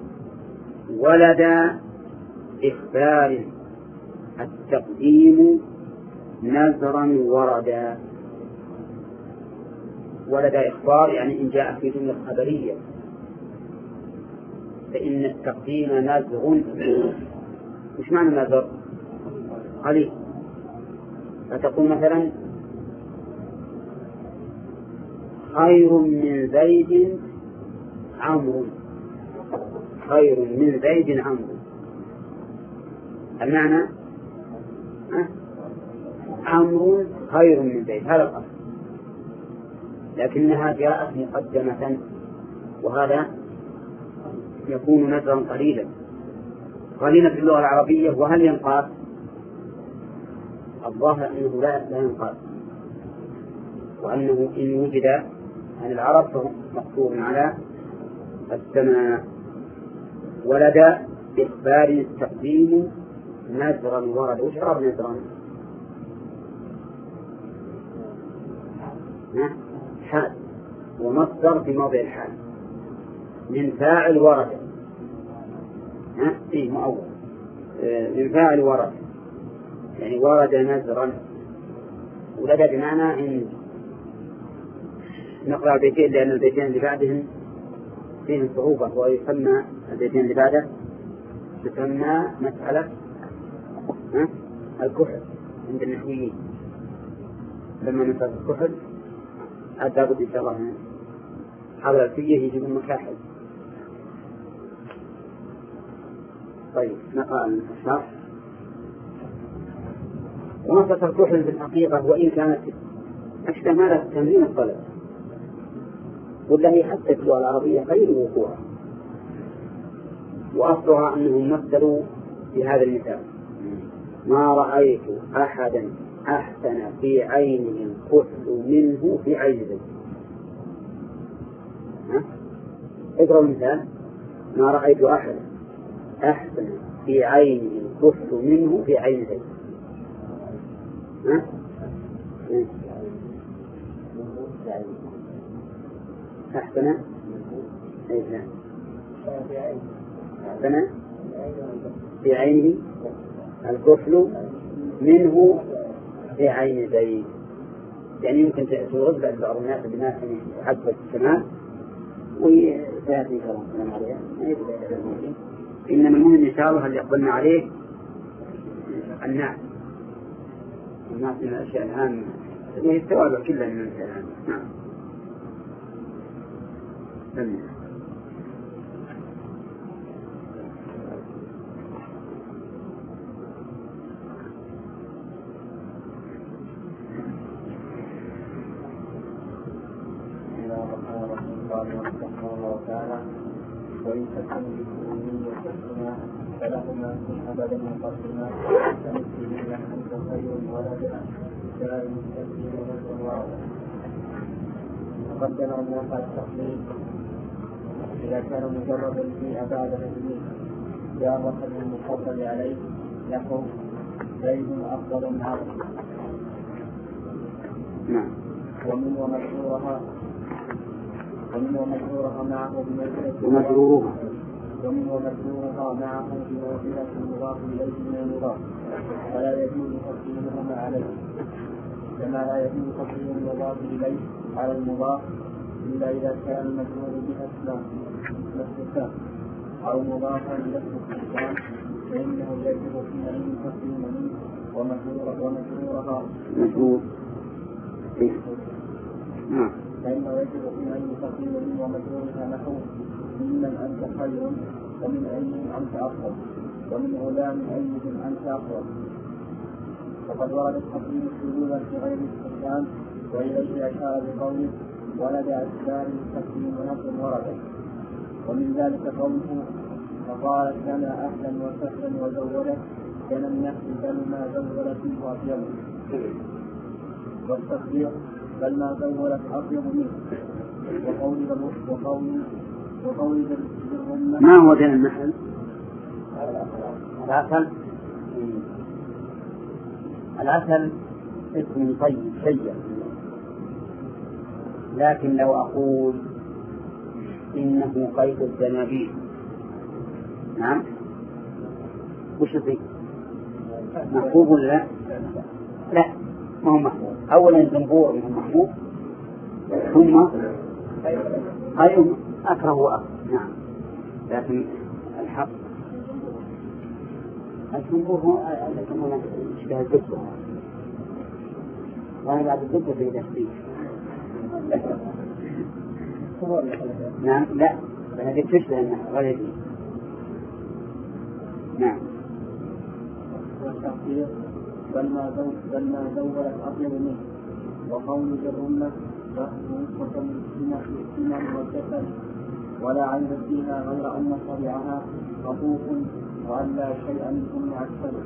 ولد إخبار، التقديم نذرا وردا. ولد إخبار يعني إن جاء في جملة خبرية فإن التقديم نذر. مش معنى نذر؟ قليل. فتقول مثلا خير من زيد عمرو، خير من زيد عمرو. المعنى أه؟ عمرو خير من زيد، هذا الأصل، لكنها جاءت مقدمة، وهذا يكون نذرا قليلا قرينة في اللغة العربية. وهل ينقاس؟ الظاهر أنه لا لا ينقاس، وأنه إن وجد عن العرب فهو مقصور على السماء. ولدى إخبار التقديم نزرا ورد. وش عرب نزرا؟ حال ومصدر في موضع الحال من فاعل ورد. ها إيه مؤول من فاعل ورد، يعني ورد نزرا. ولدى بمعنى إن نقرأ البيتين لأن البيتين اللي بعدهم فيهم صعوبة، ويسمى البيتين اللي بعده تسمى مسألة الكحل عند النحويين. لما نسأل الكحل عاد لابد إن شاء الله حول الفية يجب المكاحل. طيب نقرأ الشرح. ومسألة الكحل في الحقيقة وإن كانت أشبه ماذا تمرين الطلب، والله حتى في اللغة العربية غير وقوع، وأصلها أنهم مثلوا بهذا المثال: ما رأيت أحدا أحسن في عينه الكحل منه في عين زيد. اقرأ المثال: ما رأيت أحدا أحسن في عينه الكحل منه في عين زيد. ها؟ أحسن أي أحسن في عينه الكحل منه في عين زيد. يعني يمكن ترد بعض الناس بناس حسب السماء ويأتي كلام عليها. إنما المهم إن شاء الله اللي يقبلنا عليه الناس الناس من الأشياء الآن هي التوابع كلها من الأشياء الآن. نعم. وإن تكن بالسنين وتكنا فلهما من أبدا مقدما فمثل أنت خير ولدا دار تسير نزل واضح. تقدم أن نفع التقليد إذا كان مجردا في أبعد نزلين جاء وصل المفضل عليه يقول زيد أفضل من عرض. ومن ومشهورها ومن ومشهورها معه بمنزلة ومن ومشهورها معه بمنزلة المضاف إليه من المضاف، ولا يجوز تقديمهما عليه، كما لا يجوز تقديم المضاف إليه على المضاف إلا إذا كان المجهول بها اسم الاستثناء أو مضافا إلى الاستثناء، فإنه يجب في علم تقديم منه ومشهورها مشهور فإنه يجب في علم تقديم منه ومشهورها نحو ممن أنت خير، ومن أي أنت أفضل، ومن غلام أي أنت أفضل. وقد ورد التقديم الشذوذ في غير الاستخدام، وإليه أشار بقوله ولد أشبار التقديم نصر ورده. ومن ذلك قوله فقالت لنا أهلا وسهلا وزولت فلم يحل بل ما زولت منه أطيب، والتصديق بل ما زولت أطيب منه. وقول وقول وقول بالرمة. ما هو دين المحل؟ العسل. العسل اسم طيب شيء، لكن لو أقول إنه قيد الزنابيل، نعم، وش فيه؟ محبوب ولا لا؟ ما هو محبوب. أولا الزنبور ما هو محبوب، ثم أيضا أكره وأكره. نعم، لكن الحق الزنبور هو كما يشبه الزبدة، وأنا بعد الزبدة في تشبيه. نعم، لا، هذه تشبه النحو غير. نعم. والتقدير بل ما زول بل ما زولت أطيب منه. وقول بالرمة نسبة للسنة والجسد، ولا عيب فيها غير أن طبيعها رفوف وأن لا شيء منهم أكثر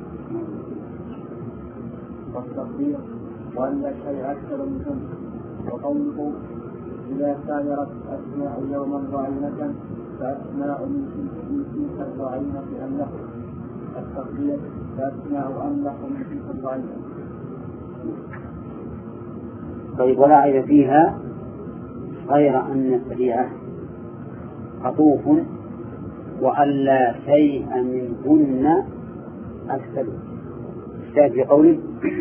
والتصديق وأن لا شيء أكثر منهم. وقوله إذا سايرت أسماء يوما ضعينة فأسماء من تلك الضعينة أملح التصديق فأسماء أملح من تلك الضعينة. طيب ولا عيب فيها غير أن السريعة عطوف وأن لا شيء منهن أكثر اشتاج في قوله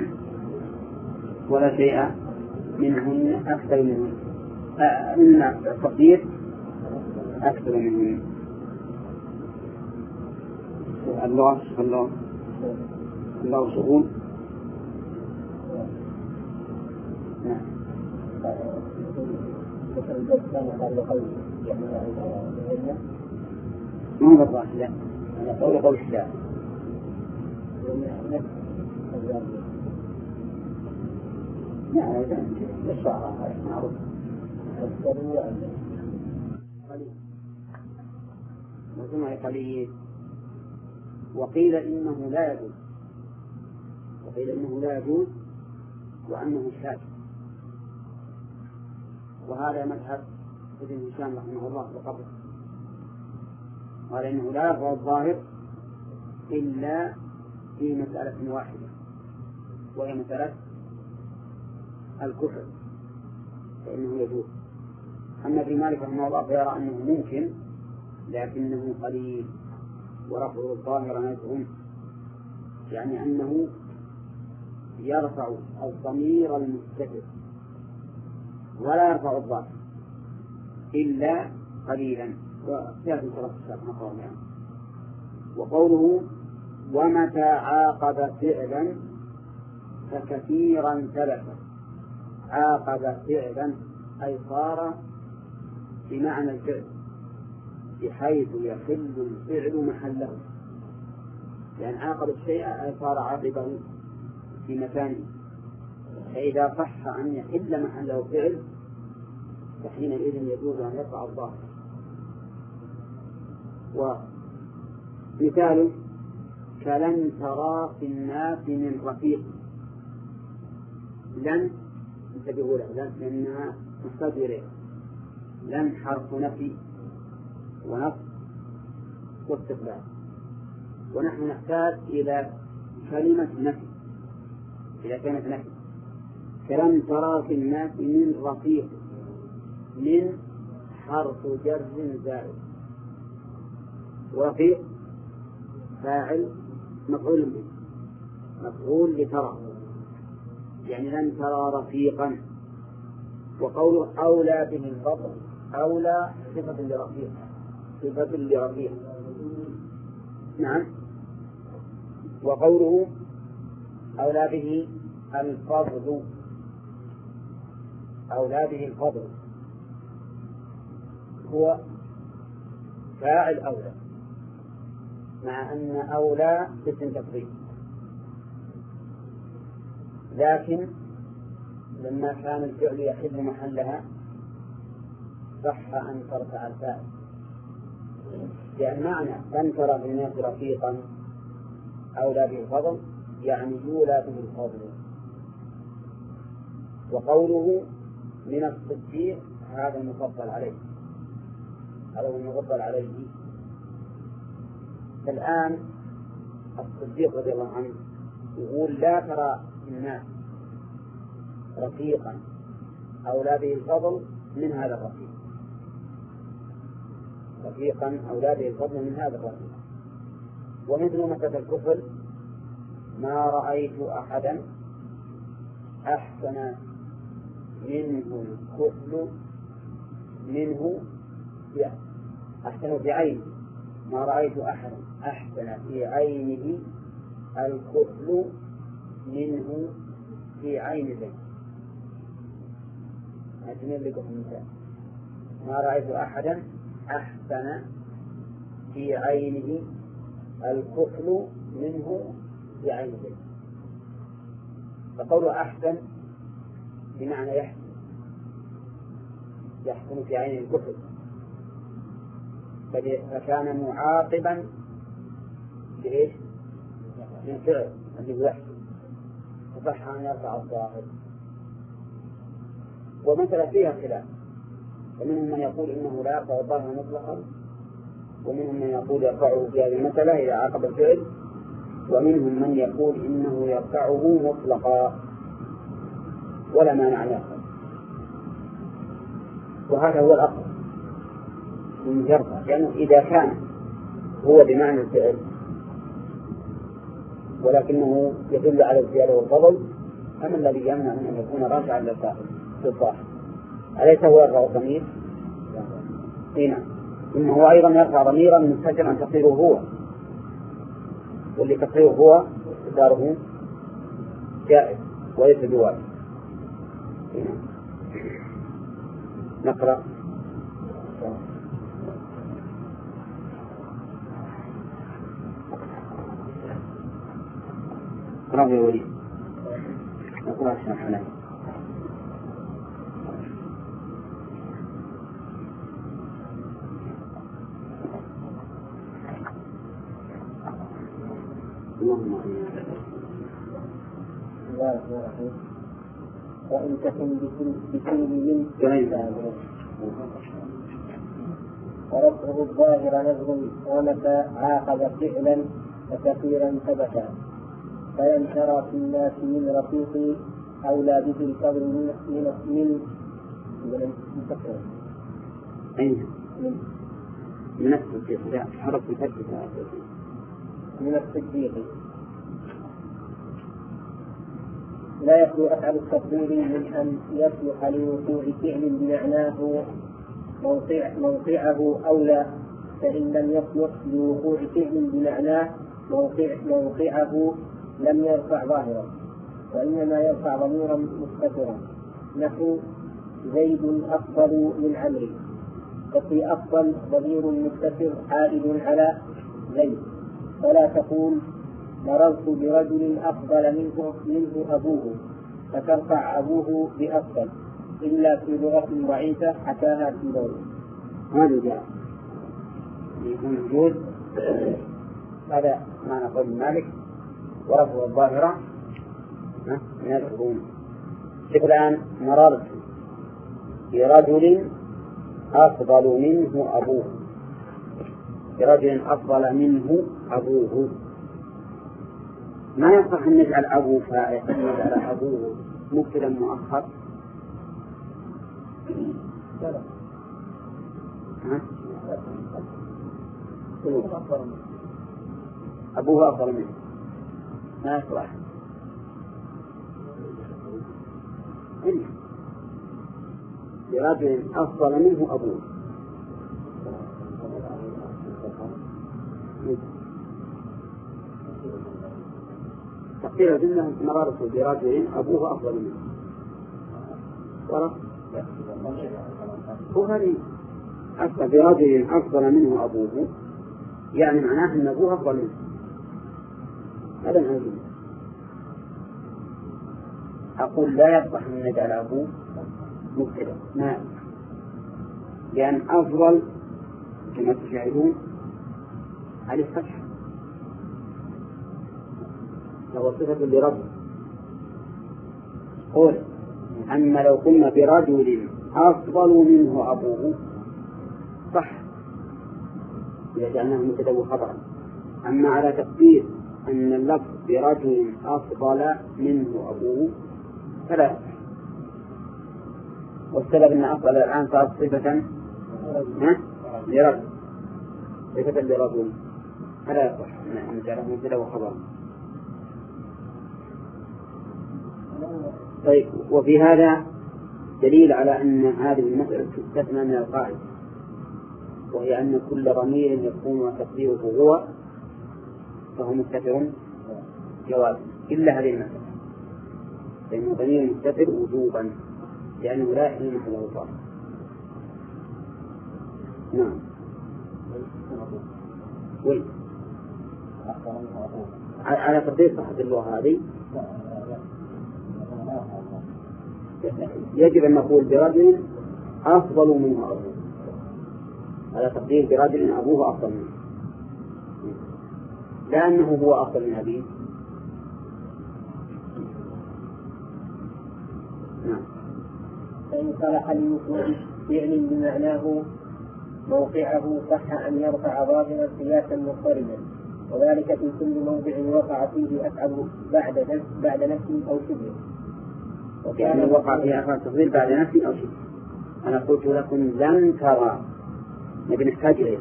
ولا شيء منهن أكثر منهن أن التقدير أكثر منهن. الله الله الله شغول. نعم. ما هو بالضبط لا أنا قول قول الشاعر لا لا الشعر معروف قليل قليل وقيل إنه لا يجوز وقيل إنه لا يجوز وأنه شاذ وهذا مذهب ابن هشام رحمه الله وقبله قال إنه لا يرفع الظاهر إلا في مسألة واحدة وهي مسألة الكفر فإنه يجوز. أما ابن مالك رحمه الله فيرى أنه ممكن لكنه قليل ورفع الظاهر نزهم يعني أنه يرفع الضمير المستتر ولا يرفع الظاهر إلا قليلا وسيأتي ثلاث الشرح نقرأ يعني. وقوله ومتى عاقب فعلا فكثيرا ثلاثة عاقب فعلا أي صار بمعنى الفعل بحيث يحل الفعل محله لأن يعني عاقب الشيء أي صار عاقبه في مكانه فإذا صح أن يحل محله فعل فحينئذ يجوز أن يقع الظاهر. ومثال كلن ترى في الناس من رفيق لن انتبهوا له لن لأنها مستدرة لن حرف نفي ونصب واستقبال ونحن نحتاج إلى كلمة نفي إذا كانت نفي كلن ترى في الناس من رفيق من حرف جر زائد ورفيق فاعل مفعول به مفعول لترى يعني لن ترى رفيقا. وقوله أولى به الفضل أولى صفة لرفيق صفة لرفيق نعم. وقوله أولى به الفضل أولى به الفضل هو فاعل أولى مع أن أولى اسم تفضيل لكن لما كان الفعل يحل محلها صح أن ترفع الفاعل لأن معنى لن ترى في الناس رفيقا أولى به الفضل يعني يولى به الفضل. وقوله من الصديق هذا المفضل عليه هذا المفضل عليه. الآن الصديق رضي الله عنه يقول لا ترى الناس رفيقا أولى به الفضل من هذا الرفيق رفيقا أولى به الفضل من هذا الرفيق. ومثل مثل الكفر ما رأيت أحدا أحسن منه الكفل منه أحسن في عينه ما رأيت أحدا أحسن في عينه الكفل منه في عين زيد. أجمل لكم مثال ما رأيت أحدا أحسن في عينه الكفل منه في عين زيد. فقول أحسن بمعنى يحسن يحسن في عين الكفل فكان معاقبا بإيش؟ من فعل اللي يحصل فصح أن يرفع الظاهر. ومثلا فيها خلاف، ومنهم من يقول إنه لا يرفع الظاهر مطلقا، ومنهم من يقول يرفعه في هذه المسألة إذا عاقب الفعل، ومنهم من يقول إنه يرفعه مطلقا ولا مانع له. وهذا هو الأقرب من يرفع، لأنه إذا كان هو بمعنى الفعل ولكنه يدل على الزيادة والفضل، أما الذي يمنع من أن يكون راجعا للظاهر أليس هو يرفع الضمير؟ هنا إنه أيضا يرفع ضميرا مستترا تصيره هو، واللي تصيره هو استتاره جائز وليس بواجب. نقرأ. اقرأ يا وليد. اقرأ الشرح عليه. اللهم وإن تكن بكل من ورفعه الظاهر نزل ومتى عاقب فعلا فكثيرا ثبتا، فلن ترى في الناس من رفيق أولى به الفضل من من من من من الصديق حرف الفتح من الصديق لا يخلو أفعل التفضيل من أن يصلح لوقوع فعل بمعناه موقع موقعه أولى، فإن لم يصلح لوقوع فعل بمعناه موقع موقعه لم يرفع ظاهرا، وإنما يرفع ضميرا مستترا، نحو زيد أفضل من عمرو، وفي أفضل ضمير مستتر عائد على زيد، فلا تقول مررت برجل أفضل منه, منه أبوه فترفع أبوه بأفضل إلا في لغة ضعيفة حكاها في دور. هذا جاء يكون وجود هذا معنى قول مالك ورفع الظاهرة من الحكومة. شوف الآن مررت برجل أفضل منه أبوه، برجل أفضل منه أبوه، ما يصح أن نجعل أبوه فائق نجعل أبوه مبتدأ مؤخر. أبوه أفضل منه ما يصلح. برجل أفضل منه أبوه تقدير الجملة مرارته برجل أبوه أفضل منه ورق هو هذه أصلا برجل أفضل منه أبوه يعني معناه أن أبوه أفضل منه. هذا معنى الجملة. أقول لا يصح أن نجعل أبوه مبتدأ ما، لأن أفضل كما تشاهدون عليه فتح لو صفة لرجل. قول أما لو قلنا برجل أفضل منه أبوه صح إذا جعلناه مبتدأ خبرا، أما على تقدير أن اللفظ برجل أفضل منه أبوه فلا يصح. والسبب أن أفضل الآن صارت صفة لرجل صفة لرجل فلا يصح أن نجعله مبتدأ خبرا. طيب وفي هذا دليل على أن هذه المسألة تستثنى من القاعدة، وهي أن كل ضمير يكون تقديره هو فهو مستتر جوازا إلا هذه المسألة، لأنه ضمير مستتر وجوبا لأنه لا يحل محله الظاهر. نعم وين على تقدير صحة اللغة هذه يجب أن نقول برجل أفضل منه أبوه، على تقدير برجل أبوه أفضل منه. لأنه هو أفضل من أبيه. نعم. فإن صلح لوقوع فعل بمعناه موقعه صح أن يرفع ظاهرا قياسا مضطردا، وذلك في كل موضع وقع فيه أفعل بعد نفس بعد نفس أو شبه. وكان وقع فيه أفعل تفضيل بعد نفس أو شبه. أنا قلت لكم لن ترى، نبي نحتاج إليه.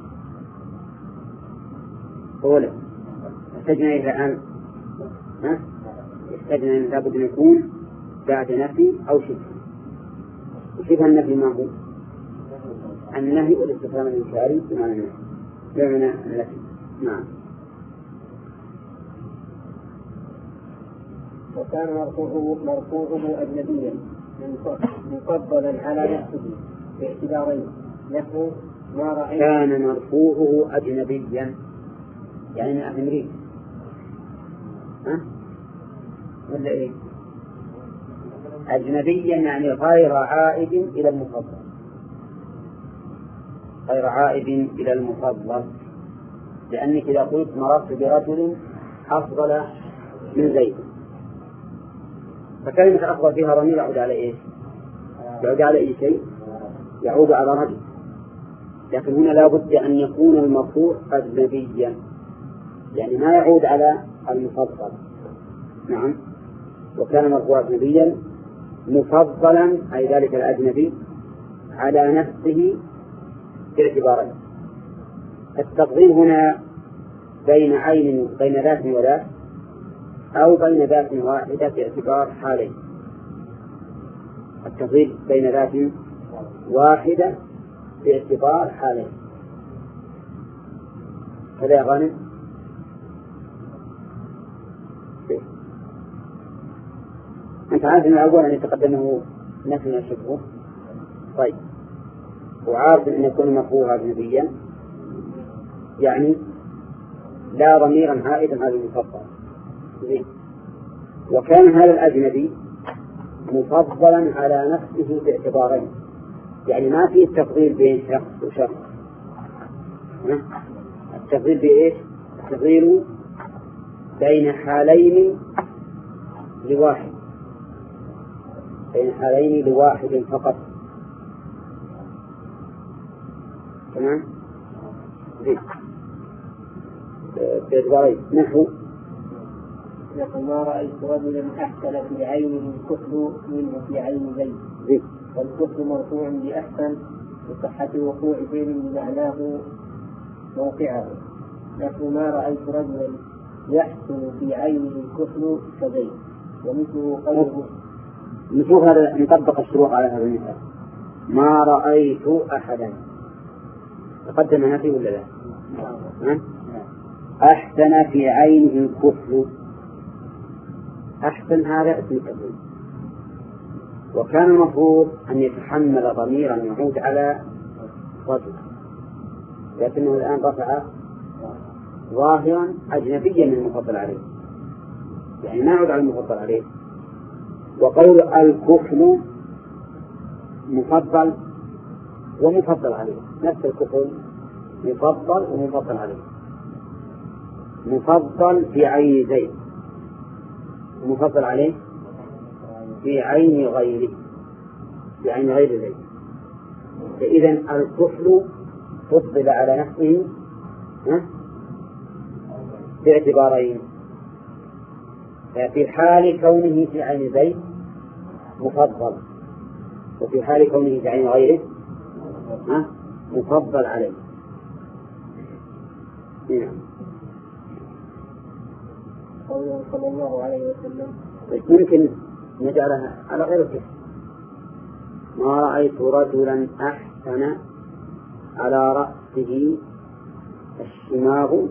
أولا احتاجنا إلى الآن، ها؟ احتاجنا إلى لابد أن يكون بعد نفي أو شبه. وشبه النفي ما هو؟ النهي والاستفهام الإنكاري بمعنى النفي، بمعنى النفي. نعم. وكان مرفوعه مرفوعه أجنبيا مفضلا على نفسه باعتبارين. نحو ما رأيت كان مرفوعه أجنبيا يعني أمريكي، ها؟ ولا إيه؟ أجنبيا يعني غير عائد إلى المفضل، غير عائد إلى المفضل، لأنك إذا قلت مررت برجل أفضل من زيد، فكلمة أفضل فيها ضمير يعود على إيه؟ يعود على أي شيء؟ يعود على رجل. لكن هنا لا بد أن يكون المرفوع أجنبيا، يعني ما يعود على المفضل. نعم. وكان مرفوع أجنبيا مفضلا أي ذلك الأجنبي على نفسه باعتبارين. التفضيل هنا بين عين بين ذات وذات، أو بين ذات واحدة باعتبار حالين. التفضيل بين ذات واحدة باعتبار حالين. هذا يا غانم؟ أنت عارف أن الأول أن يتقدمه نفي يشبهه. طيب، وعارف أن يكون مفهوم أجنبيا يعني لا ضميرا عائدا على المفضل. وكان هذا الأجنبي مفضلا على نفسه باعتبارين، يعني ما في التفضيل بين شخص وشخص. التفضيل بإيش؟ التفضيل بين حالين لواحد، بين حالين لواحد فقط. تمام؟ زين. باعتبارين. نحو نحو ما رأيت رجلا أحسن في عينه الكحل منه في عين زيد. زين. والكفر مرفوع بأحسن لصحة وقوع فعل بمعناه موقعه. نحو ما رأيت رجلا يحسن في عينه الكفر كزيد. ومثله قوله نشوف هذا، نطبق الشروط على هذا المثال. ما رأيت أحدا تقدم نفي ولا لا؟ نعم. أحسن في عينه الكفر، أحسن هذا اسم تفضيل، وكان المفروض أن يتحمل ضميرا يعود على رجل، لكنه الآن رفع ظاهرا أجنبيا من المفضل عليه، يعني ما يعود على المفضل عليه. وقول الكفل مفضل ومفضل عليه، نفس الكفل مفضل ومفضل عليه. مفضل في عين زيد ومفضل عليه في عين غيره، في عين غير زيد. فإذن الكفل فضل على نفسه باعتبارين: في حال كونه في عين زيد مفضل، وفي حال كونه في عين غيره مفضل عليه. نعم. قوله صلى الله عليه وسلم ممكن نجعلها على غير الكفر: ما رأيت رجلا أحسن على رأسه الشماغ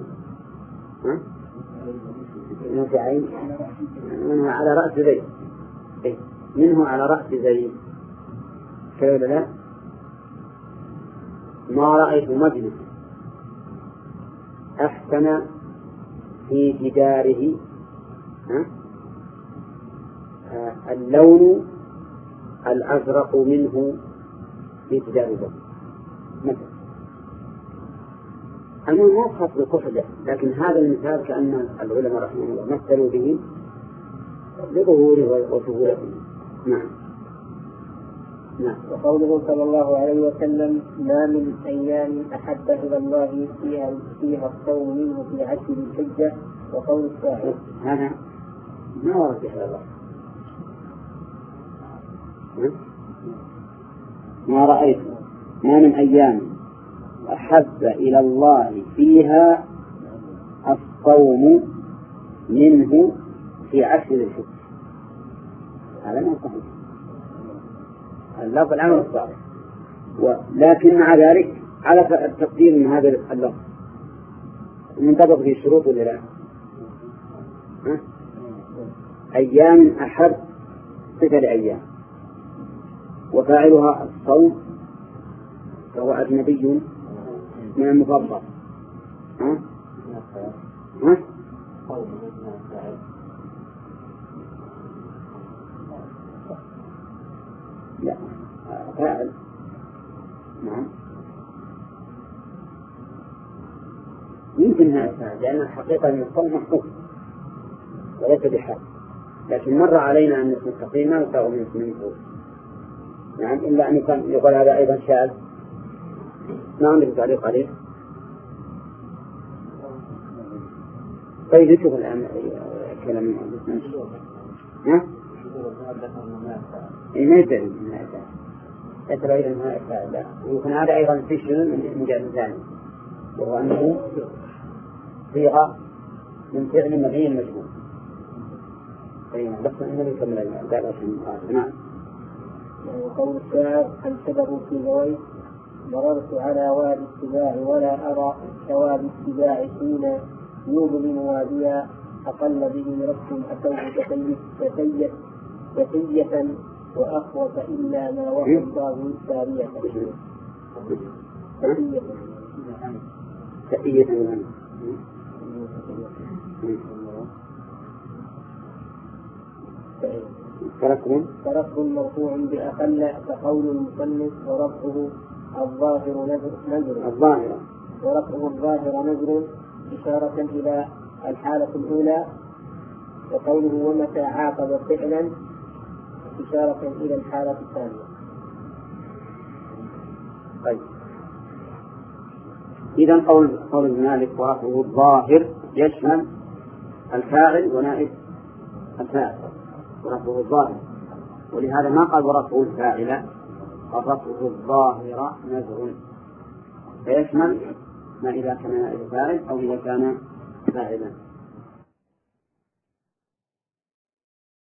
منه في عين منه على رأس زيد، منه على رأس زيد كذا لا. ما رأيت مجلس أحسن في جداره اللون الأزرق منه في جداره مثلا. المهم مو خاص بكحله، لكن هذا المثال كأن العلماء رحمه الله مثلوا به لظهوره وسهولته. نعم. نعم. وقوله صلى الله عليه وسلم: ما من أيام أحب إلى الله فيها, فيها الصوم منه في عشر الحجة. وقول الشاعر هذا ما ورد به الله، ما رأيت ما من أيام أحب إلى الله فيها الصوم منه في عشر الحجة. هذا ما صحيح، اللفظ العام الصالح، ولكن مع ذلك على التقدير من هذا اللفظ منطبق في الشروط ولا لا؟ أيام أحب صفة لأيام، وفاعلها الصوم فهو أجنبي من المفضل. ها؟ ها؟ لا فاعل. نعم يمكن هذا، لأن الحقيقة أن الصوم محفوظ وليس بحال، لكن مر علينا أن اسم التقديم ما يساوي من اسم المفعول. نعم، إلا أن يكون يقول هذا أيضا شاذ. ما عندك تعليق عليه؟ طيب نشوف الآن كلام المؤلف. ها؟ إيه ما يدري من هذا، يتبع إلى هذا. لا، يمكن هذا أيضا في شيء من جهة ثانية، وهو أنه صيغة من فعل مبني مجهول. طيب بس النبي كمل الدعوة عشان. نعم. وقول الشاعر: أنشده في نويت مررت على وادي السباع ولا أرى كوادي السباع حين يظلم واديا أقل به رب أتوه تسيت تسية وأخوف إلا ما وحى الله سارية تسية تسية ترك مرفوع بأقل كقول المصنف ورفعه الظاهر نذر الظاهر ورفعه الظاهر نذر إشارة إلى الحالة الأولى، وقوله ومتى عاقب فعلا إشارة إلى الحالة الثانية. طيب إذن قول قول مالك ورفعه الظاهر يشمل الفاعل ونائب الفاعل، ورفعه الظاهر، ولهذا ما قال ورفعه الفاعل، قال رفعه الظاهر نذر، فيشمل ما إذا كان نائب فاعل أو إذا كان فاعلا.